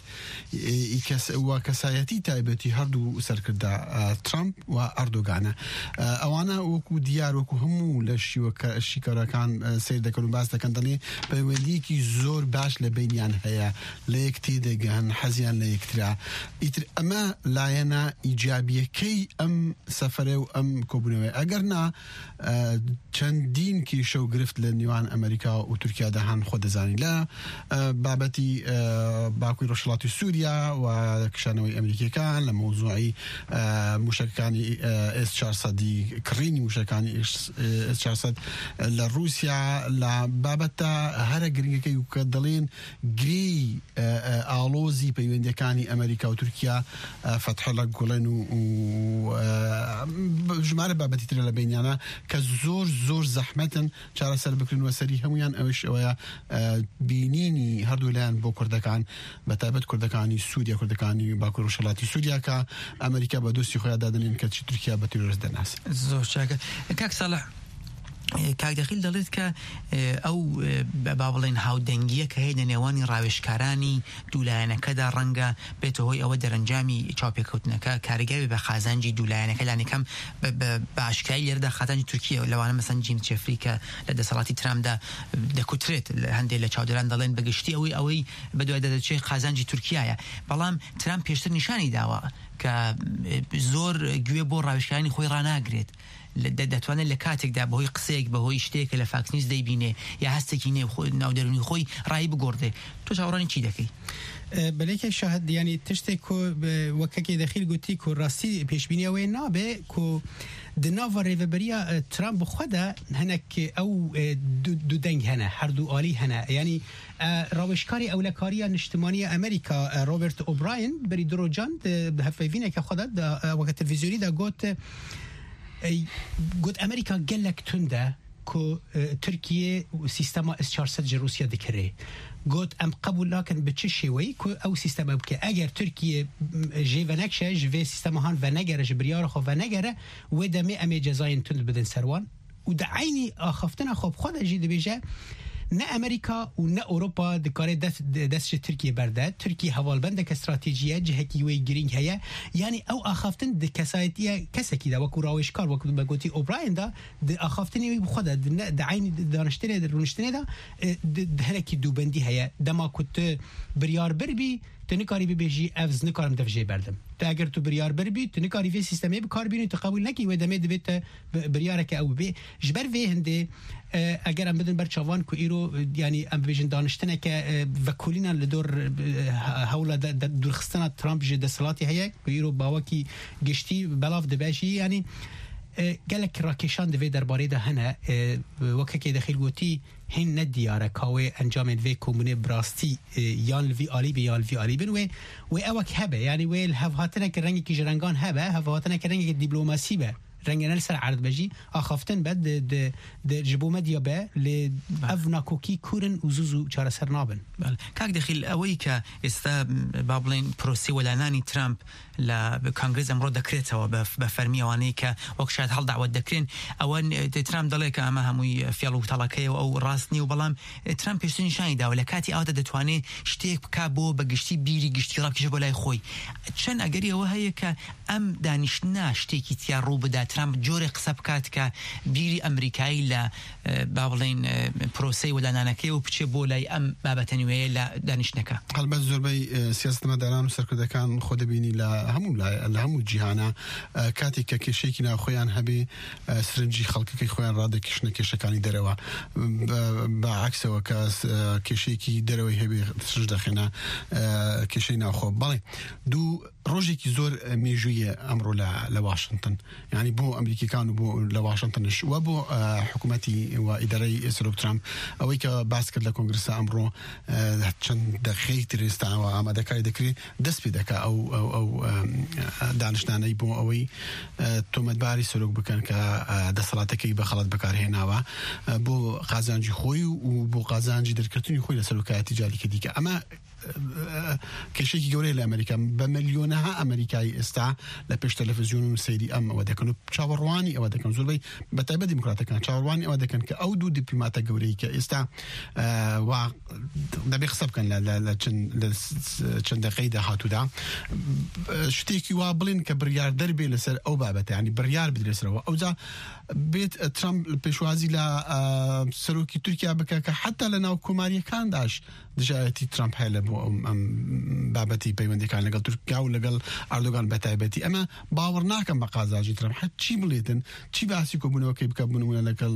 وا کەسایەتی تایبەتی هەردوو سەرکردا ترامپ و ئەردۆغانە ئەوانە وەکو دیار وەکو هەموو لە شیکەرەکان سیر دەکەن و باس دەکەن دەڵێ پەیوەندیەکی زۆر باش لە بینیان هەیە لە یەک تێدەگەن حەزیان لە یەکترا ئیتر ئەمە لایەنە ئیجابیەکەی ئەم سەفەرە و ئەم کۆبوونەوەی ئەگەر نا چەندین کێشە و گرفت لە نێوان ئەمریکا و تورکیادا هەن خۆ دەزانی لە بابەتی باکووری ڕۆژهەڵاتی سووریا و کشانەوەی ئەمریکیەکان لە مۆزوعی موشەکانی S-400 کڕینی موشەکانی S-400 لە رووسیا لە بابەتە هەرە گرنگەکەی و کە دەڵێن گرێی ئاڵۆزی پەیوەندیەکانی ئەمریکا و تورکیا فەتحە لە گوڵێن و ژمارە بابەتی ترە لە بینیانە کە زۆر زەحمەتن چارەسەر بکرن و سەری هەمویان ئەوش ئەوەیە بینینی هەردوو لایەن بۆ کوردەکان بەتایبەت کوردەکانی سووریا کوردەکانی باکووری ڕۆژهەڵاتی سووریا کە ئەمریکا بە دۆستی خۆیان دادنێن کە چی تورکیا بە تیرۆریست دەناسێت. زۆر چاکە. کاک ساڵح کاک دەخیل دەڵێت کە ئەو با بڵێن هاودەنگیە کە هەیە نێوانی ڕاوێژکارانی دوولایەنەکەدا ڕەنگە بێتە هۆی ئەوە دەرەنجامی چاوپێکەوتنەکە کارگەری بە خازانجی دوولایەنەکە لانەکەم بە ئاشکایی لێرەدا خازانجی تورکیە لەوانە مەسەن جیم جێفری کە لە دەسەڵاتی ترامدا دەکوترێت هەندێک لە چاودێران دەڵێن بەگشتی ئەوەی بەدوای دەدەچێت خازانجی تورکیایە بەڵام ترام پێشتر نیشانی داوە کە زۆر گوێ بۆ ڕاوێژکارانی خۆی ڕناگرێت دەتوانێت لە کاتێکدا بەهۆی قسەیەک بەهۆی شتێکە لە فاکسنیوز دەیبینێ یا هەستێکی ناودەرونی خۆی ڕایی بگۆڕدێ تۆ چاوەڕانی چی دەکەی؟ بلکه شاهد یعنی تشتی کو وککی داخل گوتی کو راستی پیشبینی و نابه کو دناو ریوبریا ترامپ خدا هنک او دو دنگ هنه هر دو عالی هنه یعنی راوشکاری اولکاری اجتماعی امریکا روبرت اوبراین بری دروجان هفوینه که خدا وقت تلویزیونی دا گوت امریکا گلک تنده که ترکیه سیستم اس-400 روسیا دکره گوت ام قبول لكن بچه شوی که او سیستم که اگر ترکیه جی و نکشه جوی سیستم هان و نگره جبریار خو و نگره و دمی امی جزاین تند بدن سروان و دا عینی آخفتن خوب خود جید بیجه نه امریکا و نه اروپا دکاره دست ترکیه برده ترکیه حوالبند که استراتژیه جهتی وی گرینگ هیا یعنی او آخفتن د کسایتی کسکی دا وکو راوشکار وکو بگوتی اوبراین دا د آخفتنی خود د عین دانشتنی د رونشتنی دا د هلکی دوبندی هیا دما کت بریار بربی تنکاری بیجی افز نکارم دفجه بردم تا اگر تو بریار بربی تنکاری وی سیستمی بکار بینی تو قبول نکی و دمه دبیت بریاره که او بی جبر وی هنده اگر ام بدن برچوان کو ایرو یعنی ام بیجن دانشتنه که وکولینا لدور حول دور خستنا ترامپ جد سلاتی هيا کو ایرو باوکی گشتی بلاف دبیجی یعنی گلک راکشان دوی درباره ده هنه وکه داخل گوتی هن ندیاره کاوه انجام دوی کمونه براستی یان لوی آلی بی یان لوی آلی بن و اوک هبه یعنی ویل هفهاتنه که رنگی که جرنگان هبه هفهاتنه که رنگی که دیپلوماسی به رنگ نلسر عرض بجی آخافتن بعد د جبو مدیا به ل افناکوکی کورن وزوزو چاره سر نابن بله کاک دخیل اوی که استا بابلین پروسی ولانانی ترامپ ل کانگرس امرو دکرێتەوە بە فەرمیەوانەی کە وەک شاید هەڵداوە دەکرێن ئەوە ترامپ دەڵێ کە ئەمە هەمووی فێڵ و تەڵەکەیەوە ئەو ڕاست نیە و بەڵام ترامپ پێشتر نیشانی داوە لە کاتی ئەوەدا دەتوانێت شتێک بکا بۆ بەگشتی بیری گشتی ڕابکێشە بۆ لای خۆی چەند ئەگەری ئەوە هەیە کە ئەم دانیشتنا شتێکی تیا ڕوو بدات ترامپ جۆرێ قسە بکات کە بیری ئەمریکایی لە با بڵێن پرۆسەی وەلانانەکەی و بچێ بۆ لای ئەم بابەتە نوێیە لە دانیشتنەکە هەڵبەت زۆربەی سیاسەتمەداران و سەرکردەکان خۆ دەبینی لە هەموو جیهانە کاتێک کە کێشەیەکی ناوخۆیان هەبێ سرنجی خەڵکەکەی خۆیان ڕادەکێشنە کێشەکانی دەرەوە بەعکسەوە کە کێشەیەکی دەرەوەی هەبێ سرنج دەخێنە کێشەی ناوخۆ بەڵێ دوو ڕۆژێکی زۆر مێژوویە ئەمڕۆ لە واشنگتن یعنی بۆ ئەمریکیەکان و بۆ لە واشنگتنش و بۆ حکوومەتی و ئیدارەی سەرۆک ترامپ ئەوەی کە باس کرد لە کۆنگرسە ئەمڕۆ چەند دەخەی ترێستانەوە ئامادەکاری دەکرێت دەست پێ دەکا ئەو دانشتانەی بۆ ئەوەی تۆمەتباری سەرۆک بکەن کە دەسەڵاتەکەی بە خەڵەت بەکارهێناوە بۆ قازانجی خۆی و بۆ قازانجی دەرکردنی خۆی لە سەرۆکایەتی جاریکە دیکە ئەمە کێشەیەکی گەورەی لە ئەمریکا بە ملیۆنەها ئەمریکایی ئێستا لە پێش تەلەڤیزیۆن و سەیری ئەوە دەکەن و چاوەڕوانی ئەوە دەکەن زۆربەی بەتایبەت دیموکراتەکان چاوەڕوانی ئەوە دەکەن کە ئەو دوو دیپلۆماتە گەورەی کە ئێستا دەبێ قسە بکەن لە چەند دەقەی داهاتوودا شتێکی وا بڵێن کە بڕیار دەربێ لەسەر ئەو بابەتە ینی بڕیار بدرێ لەسەرەوە ئەوجا بێت ترامپ پێشوازی لە سەرۆکی تورکیا بکە کە حتا لە ناو کۆماریەکانداش دژایەتی ترامپ هەیە لە بۆ ئەم بابەتی پەیوەندیەکان لەگەڵ تورکیا و لەگەڵ ئەردۆغان بەتایبەتی ئەمە باوەڕ ناکەم بە قازانجی ترامپ هەر چی بڵێتن چی باسی کۆبوونەوەکەی بکە بنمونە لەگەڵ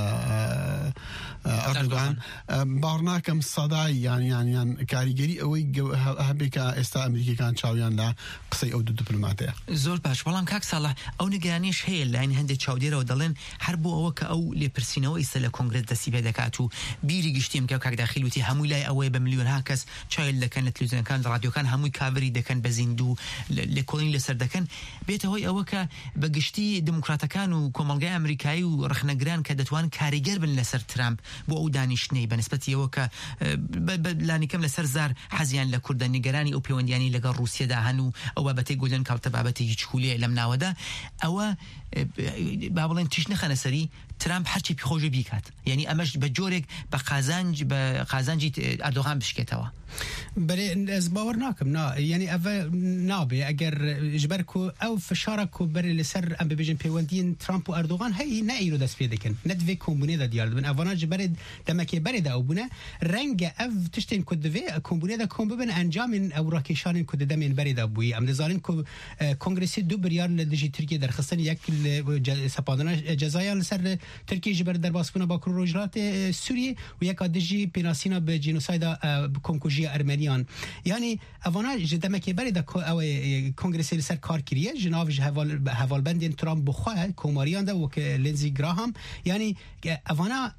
ئەردۆغان باوەڕ ناکەم سەدای یان کاریگەری ئەوەی هەبێ کە ئێستا ئەمریکیەکان چاویان لە قسەی ئەو دوو دیپلۆماتەیە زۆر باش بەڵام کاک ساڵح ئەو نیگەرانیش هەیە لە لاین هەندێک چاودێرەوە دەڵێن هەر بۆ ئەوە کە ئەو لێپرسینەوە ئێستا لە کۆنگرس دەستی پێ دەکات و بیری گشتیم کە کاک داخیل وتی هەمووی لای ئەوەیە بە ملیۆنها کەس چایل دەکەن لە تەلەڤیزیۆنەکان لە ڕادیۆکان هەمووی کاڤری دەکەن بە زیندوو لە کۆڵین لەسەر دەکەن بێتە هۆی ئەوە کە بەگشتی دموکراتەکان و کۆمەڵگای ئەمریکایی و ڕخنەگران کە دەتوان کاریگەر بن لەسەر ترامپ بۆ ئەو دانیشتنەی بەنسبەتی ئەوە کە لانیکەم لەسەر زار حەزیان لە کوردە نیگەرانی ئەو پەیوەندیانی لەگەڵ رووسیەدا هەن و ئەو بابەتەی گۆلدن کاڵتە بابەتێکی چکولێ لەم ناوەدا ئەوە با بڵێن تیش نەخەنە سەری ترامپ هرچی بخوجه بیکات یعنی امش بجورك بقازانجي اردوغان بشكيتوا بري از باور ناكم نا يعني اف نابي اگر جبركو او فشاركو بري لسر ام بيجن بيوندين ترامب واردوغان هي نايرو داس بيدكن ندفي كومبونيدا ديال من افاناج بريد دمكي بريد او بنا رنج اف تشتين كدفي كومبونيدا كومبن انجام او راكيشان كد دمين بريد ابوي ام دزالين كو كونغرسي دو بريار لدجي تركيا در خصن يك سپادنا جزايا لسر تركيا جبر در باسكونا باكرو روجلات سوريا ويك دجي بيناسينا بجينوسايدا كونكوجي ارمنيان يعني افانا جدمكي بريد او كونغرسي لسر كار كريه جناف هوال بندين ترامب بخوا كوماريان ده وك لينزي جراهام يعني افانا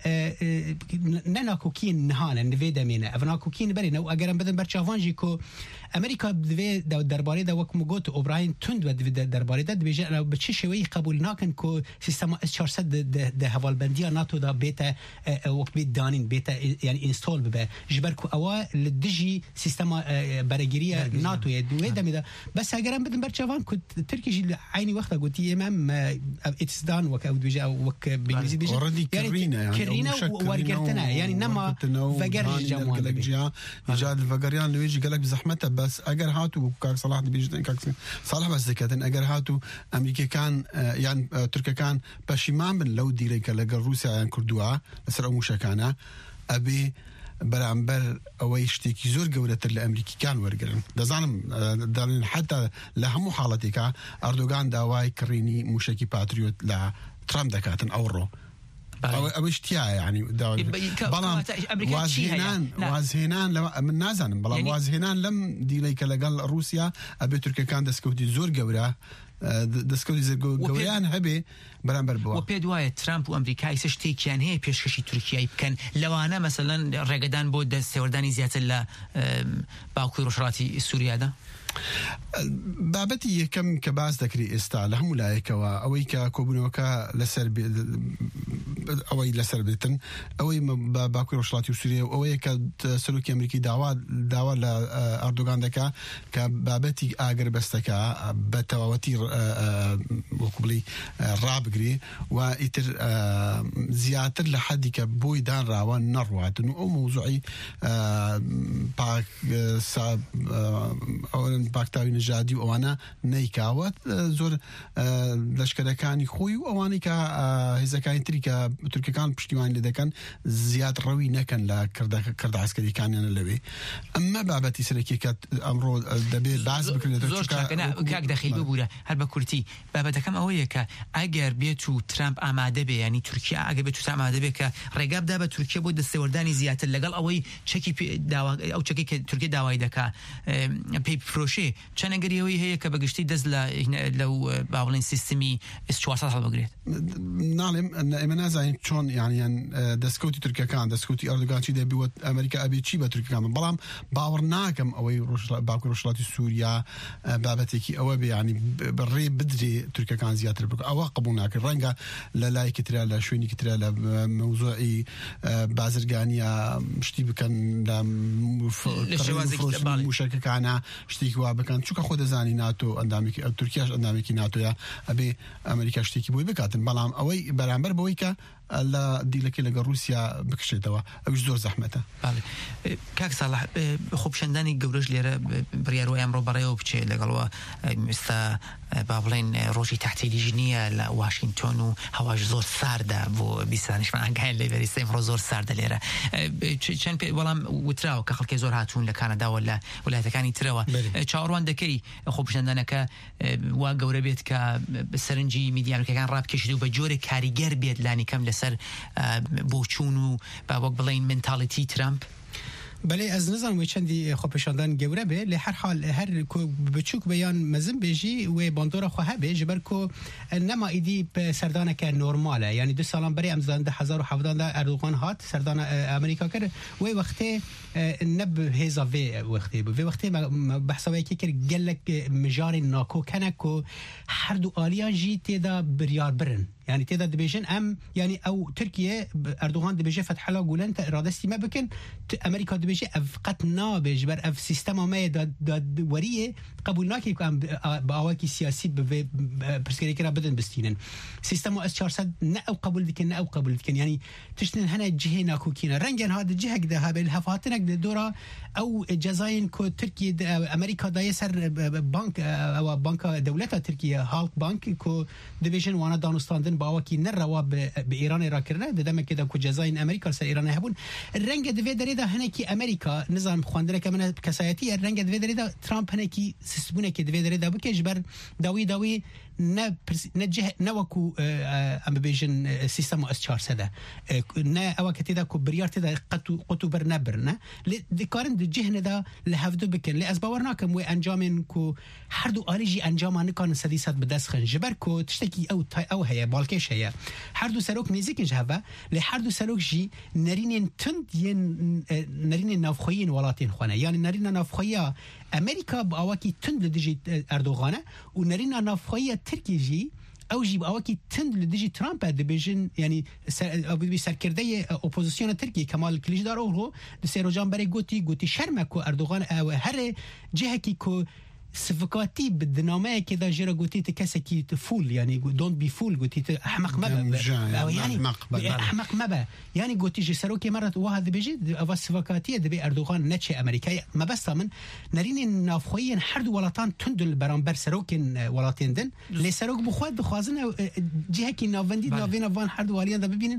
نناكو كين نهانا نفيدا مينا افانا كوكين برينا واگرم بدن برچافانجي كو امريكا بدوي درباري ده وك مگوت اوبراين تند ود درباري ده بيجي بچي شوي قبول ناكن كو سيستم اس 400 ده هوال بنديا ناتو ده بيتا وقت بيت دانين بيتا يعني انستول ببا جبركو اوا لدجي سيستم برغيريا ناتو يدوي ده بس اگرم بدن برچافان كو تركي جي عيني وقت قلتي امام اتس دان وك بيجي وك بالانجليزي بيجي كرينا ورقرتنا يعني نما فقر جمال ايجاد الفقريان اللي يجي قالك بزحمته بس اگر هاتو كاك صلاح بيجي كاك صلاح بس ذكرتن اگر هاتو امريكا كان يعني تركيا كان بشيمان من لو ديريك لقى روسيا يعني كردوا لسر مشكانه ابي برامبر او يشتكي زور جولة الامريكي كان ورقرن دزانم دارين حتى لهم حالتك اردوغان داواي كريني مشكي باتريوت لا ترامب دكاتن اورو او اشتياء يعني بلام وازهنان من نازن بلام وازهنان لم دي ليك لقال روسيا ابي تركيا كان دسكوتي زور جوره دسكوتي زور جوريان هبي برامبر بوا وبيدواي ترامب وامريكا يسشتي كان هي بيشكشي تركيا كان لو انا مثلا رقدان بود سورداني زيات لا باكو روشراتي سوريا ده بابتي كم كباس ذكري استعلا هم لايك واويكا كوبنوكا لسر اوي لسر بيتن اوي باكو روشلاتي سوريا اويكا سلوكي امريكي دعوه لاردوغان دكا كبابتي اجر بستكا بتواتير وقبلي رابغري ويتر زياتر لحد كبوي دان راوان نروات انه موضوعي باك ساب باكتاوي نجادي وانا نيكاوت زور لشكركاني خوي وانا كا هذا كان تركيا كان بشتيوان لدكان زياد روي نكن لا كرد عسكري كان لبي اما بابتي سلكي كات امرو دبي باز بكل زور كاك داخل ببوله هل بكرتي بابتا كم اويك اگر بيتو ترامب اماده بي يعني تركيا اگر بيتو اماده بي ك رقاب دابا تركيا بود السورداني زيات لقال اوي تشكي داوا او تشكي تركيا داواي دكا بي فروشي چنه گریوی هي که بگشتی دز لو باولين سيستمي اس 400 بقريت نعلم ان امنازا چون يعني دسكوتي تركيا كان دسكوتي اردوغان شي دبي امريكا ابي تشي بتركيا كان بلام باورناكم او باكو روشلاتي سوريا بابتيكي او يعني بري بدري تركيا كان زياده او قبولناك الرنجا لا لايك ترى لا شويني ترى لا موضوعي بازرغانيا مشتي بكن لا مشاركه كان شتيك وابكان شو كخود زاني ناتو اندامك تركيا اندامك ناتو يا ابي امريكا شتيكي بوي بكاتن بلام اوي برامبر بويكا لا دي لك روسيا بكشتوا او زور زحمته بالي كاك صلاح خوب شنداني گورج ليره بريارو امرو بريو بچي لقالوا مستا بابلين روجي تحت الجنيه لا واشنطن وهواج زور سارده بو بيسانش ما كان لي بري سيم زور سارده ليره چن والله وتراو كخلك زور هاتون لكندا ولا كاني تراوا چاروان دكي خوب شندانك وا گوربيت ك بسرنجي ميديا كان راب كشدو بجوري كاريگر بيد لاني كم سر بوچونو با وقت بلين منتاليتي ترامب بله از نظام وچندی خوبشاندن گوره به لحر حال هر کو بچوک بیان مزن بيجي و باندورا خو هبه جبر کو نما ایدی سردانه که نورماله یعنی 2 سال بری امزان 1017 اردوغان هات سردان امریکا کرد و وقتی نب هزا و وقتی بحثوی کی کر گلک مجار ناکو کنکو هر دو آلیان جی تدا بریار برن يعني تدا دبيجن ام يعني او تركيا اردوغان دبيجه فتح الله قول انت ارادتي ما بكن امريكا دبيجه افقتنا بجبر اف سيستم ما داد وريه قبولناك يكون باواكي سياسي برسكري كده بدن بستينن سيستم اس 400 نا او قبول دكن او قبول دكن يعني تشتن هنا جهه كوكينا رنجن هذا الجهه كده هذا الهفاتنك دورا او جزاين كو تركيا امريكا دا يسر بنك او بنك دولتها تركيا هالك بنك كو ديفيجن وانا دانستاندن باوكي نروا بايران راكرنا دما كده كو جزاين امريكا سر ايران هبون الرنج دفي دريدا هناكي امريكا نظام خواندره كمان كسايتي الرنج دفي دريدا ترامب هناكي سسبونه كده دفي دريدا بكجبر داوي نجه نوكو ام بيجن سيستم اس 400 نا او كتيدا كو بريارتي دا قطو برنبرنا دكارن دجهنا دا لهفدو بكن لاسباورناكم وانجامن كو حردو اليجي انجامان كان سديسات بدسخن جبركو تشتكي او هي بالكش هي حردو سلوك نيزك جهبا لحردو سلوك جي نرين تند نرين نافخين ولاتين خونه يعني نرين نافخيا امريكا باواكي تند لدجي اردوغان ونرين نافخيا تركيا جي او جيب اوكي تند لديجي ترامب دبيجن يعني سركردي اوبوزيسيون تركي كمال كليجدار هو سيروجان بري غوتي شرمكو اردوغان او هر جهكي كو سفكاتي بالدنامه كذا جرى قلتي تكسكي تفول يعني دونت بي فول قلتي احمق مبا يعني احمق مبا يعني قلتي جسروكي مره وهذا بيجي سفكاتيه دبي اردوغان نتشي امريكا ما بس من نرين نافخوين حرد ولاتان تندل برامبر سروكين ولاتين دن لي سروك بخواد بخوازن جهكي نافندي نافينا فان حرد واليان دا ببينن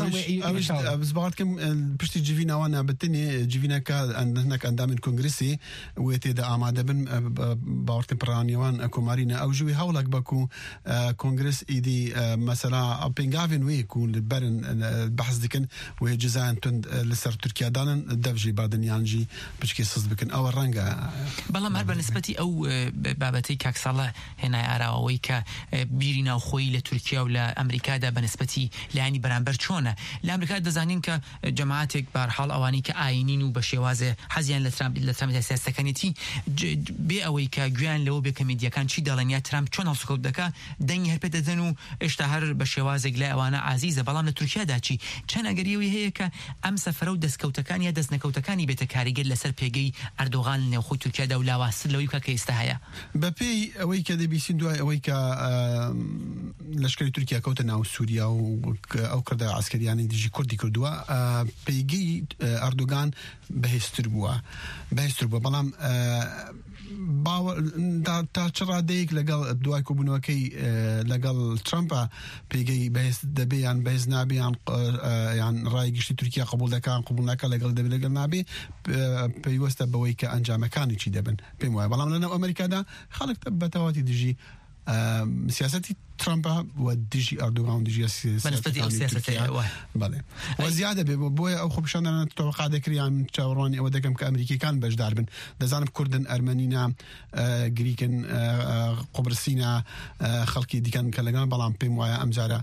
بس بعدكم بشتي جيفينا وانا بتني جيفينا كا هناك اندام الكونغرسي وتدا اماده بن باورتن برانيوان كومارينا او جوي هاولك باكو كونغرس ايدي مثلا بينغافين ويكون البرن البحث دكن وهي جزائن تند لسر تركيا دانن دفجي بعدن يانجي بشكي صدبكن او الرنجا بلا مربا نسبتي او بابتي كاك صلاح هنا اراويكا بيرينا خوي لتركيا ولا امريكا دا بنسبتي يعني برامبر چونه لامريكا دزانين ك جماعتك بارحال اواني كاينين وبشوازه حزيان لترامب سياسه كانتي بي اوي كجوان لو بكميديا كان شي دالنيا ترامب چون اسكوت دكا دني هربت دنو اشتهر بشوازه لا وانا عزيزه بلام تركيا داچی چن اگریوی هي ك ام سفرو دسكوتكان يا دسنكوتكان بتكاريجل لسر بيجي اردوغان نو خو تركيا دوله واسلوي كيستهيا بابي اوي كدي بيسين دو اوي ك لشكري تركيا كوتنا وسوريا او كردا عسكري يعني ديجي كردي كردوا بيجي اردوغان بهستربوا بلام باور تا چرا دیک لگل دوای کو بنوکی لگل ترامپ پیگی بهس دبیان بهس نابیان يعني رای گشتی ترکیه قبول دکان قبول نکا لگل دبی لگل نابی پیوسته بوی که انجام کانی چی دبن پیموای بلام لنا امریکا دا خلق تبتواتی دیجی سياستي ترامب وديجي اردوغان ديجي سياسة بله وزياده بويا او خبشان انا توقع ذكريا من تشاوروني او دكم كامريكي كان باش داربن دزانب كردن ارمنينا غريكن قبرصينا خلقي دي كان كلغان بلام بيموايا امزاره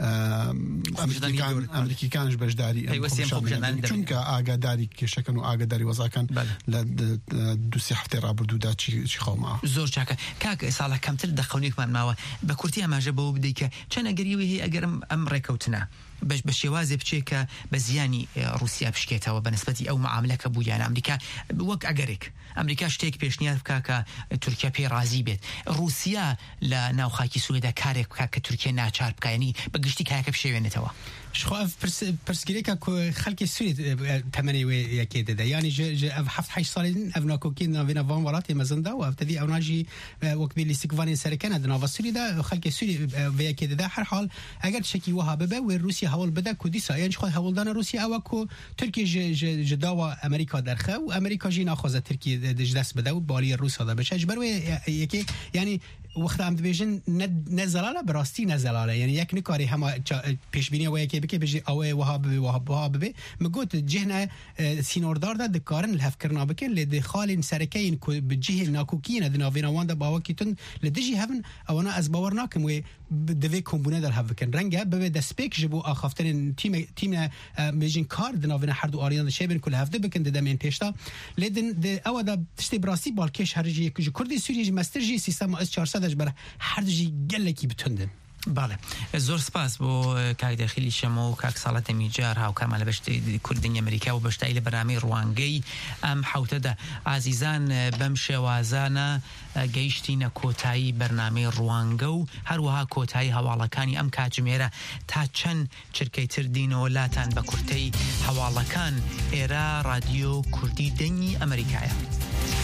امريكي كانش باش داري چونك اگاداری که شکن و اگاداری وزاکن لدو سی هفته را بردو دا چی خوما زور چاکه کاک سالا کمتر دخونیک من ماوه بکورتی اما جبو بدی که چن اگریوی هی اگرم امریکوتنا باش بشوازي بشيكا بزياني روسيا بشكيتها وبنسبتي او معامله كبويان امريكا وك اجريك امريكا شتيك بيشنيا كاكا تركيا بي رازي بيت روسيا لا ناو خاكي سويدا كارك كاكا تركيا ناچار بكا يعني بقشتي كاكا بشيونتوا شخاف برسكريكا كو خلقي سوري تمني وياكيد ده يعني ج حفت حي صالين ابنا كوكين فينا فان ولاتي مازندا وابتدي او ناجي وكبي لي سكفاني سركان دنا فاسوري ده خلقي سوري وياكيد ده هر حال اگر شكي وهابه وروسيا هول بدا كوديسا يعني خو هول دانا روسيا او كو تركيا جداوا امريكا درخه وامريكا جي ناخذ تركيا دجدس بدا بالي روسيا ده بش اجبر ياكي يعني وقت عم دبيجن نزلاله براستي نزلاله يعني يك نكاري هما پیش بینی و یکی بکی بجی اوه وهاب مگوت جهنا سينوردار ده دکارن الهفکرنا بکن لد خالین سرکین کو بجه ناکوکین دنا وینا واندا باوکیتون لدجی هفن اونا از باورناکم و دوی کومبونه در هفکن رنگه به دسپیک جبو اخافتن تیم میجین کار دنا وینا هر دو آریان شبن کل هفته بکن دمن پیشتا لدن د او دا تشتی براستی بالکش هرجی کردی سوریه مسترجی سیستم اس 400 بر هر جی گلکی بتوندن بله زۆر سپاس بۆ کاریدەخیلی شەمە و کاک ساڵەتە میجار هاوکارمان لە بەشتی کوردنی ئەمریکا و بەشداری لە بەرنامەی ڕوانگەی ئەم حوتەدا ئازیزان بەم شێوازانە گەیشتینە کۆتایی بەرنامەی ڕوانگە و هەروەها کۆتایی هەواڵەکانی ئەم کاتژمێرە تا چەند چرکەی تر دینەوە لاتان بە کورتەی هەواڵەکان ئێرە رادیۆ کوردی دەنگی ئەمریکایە.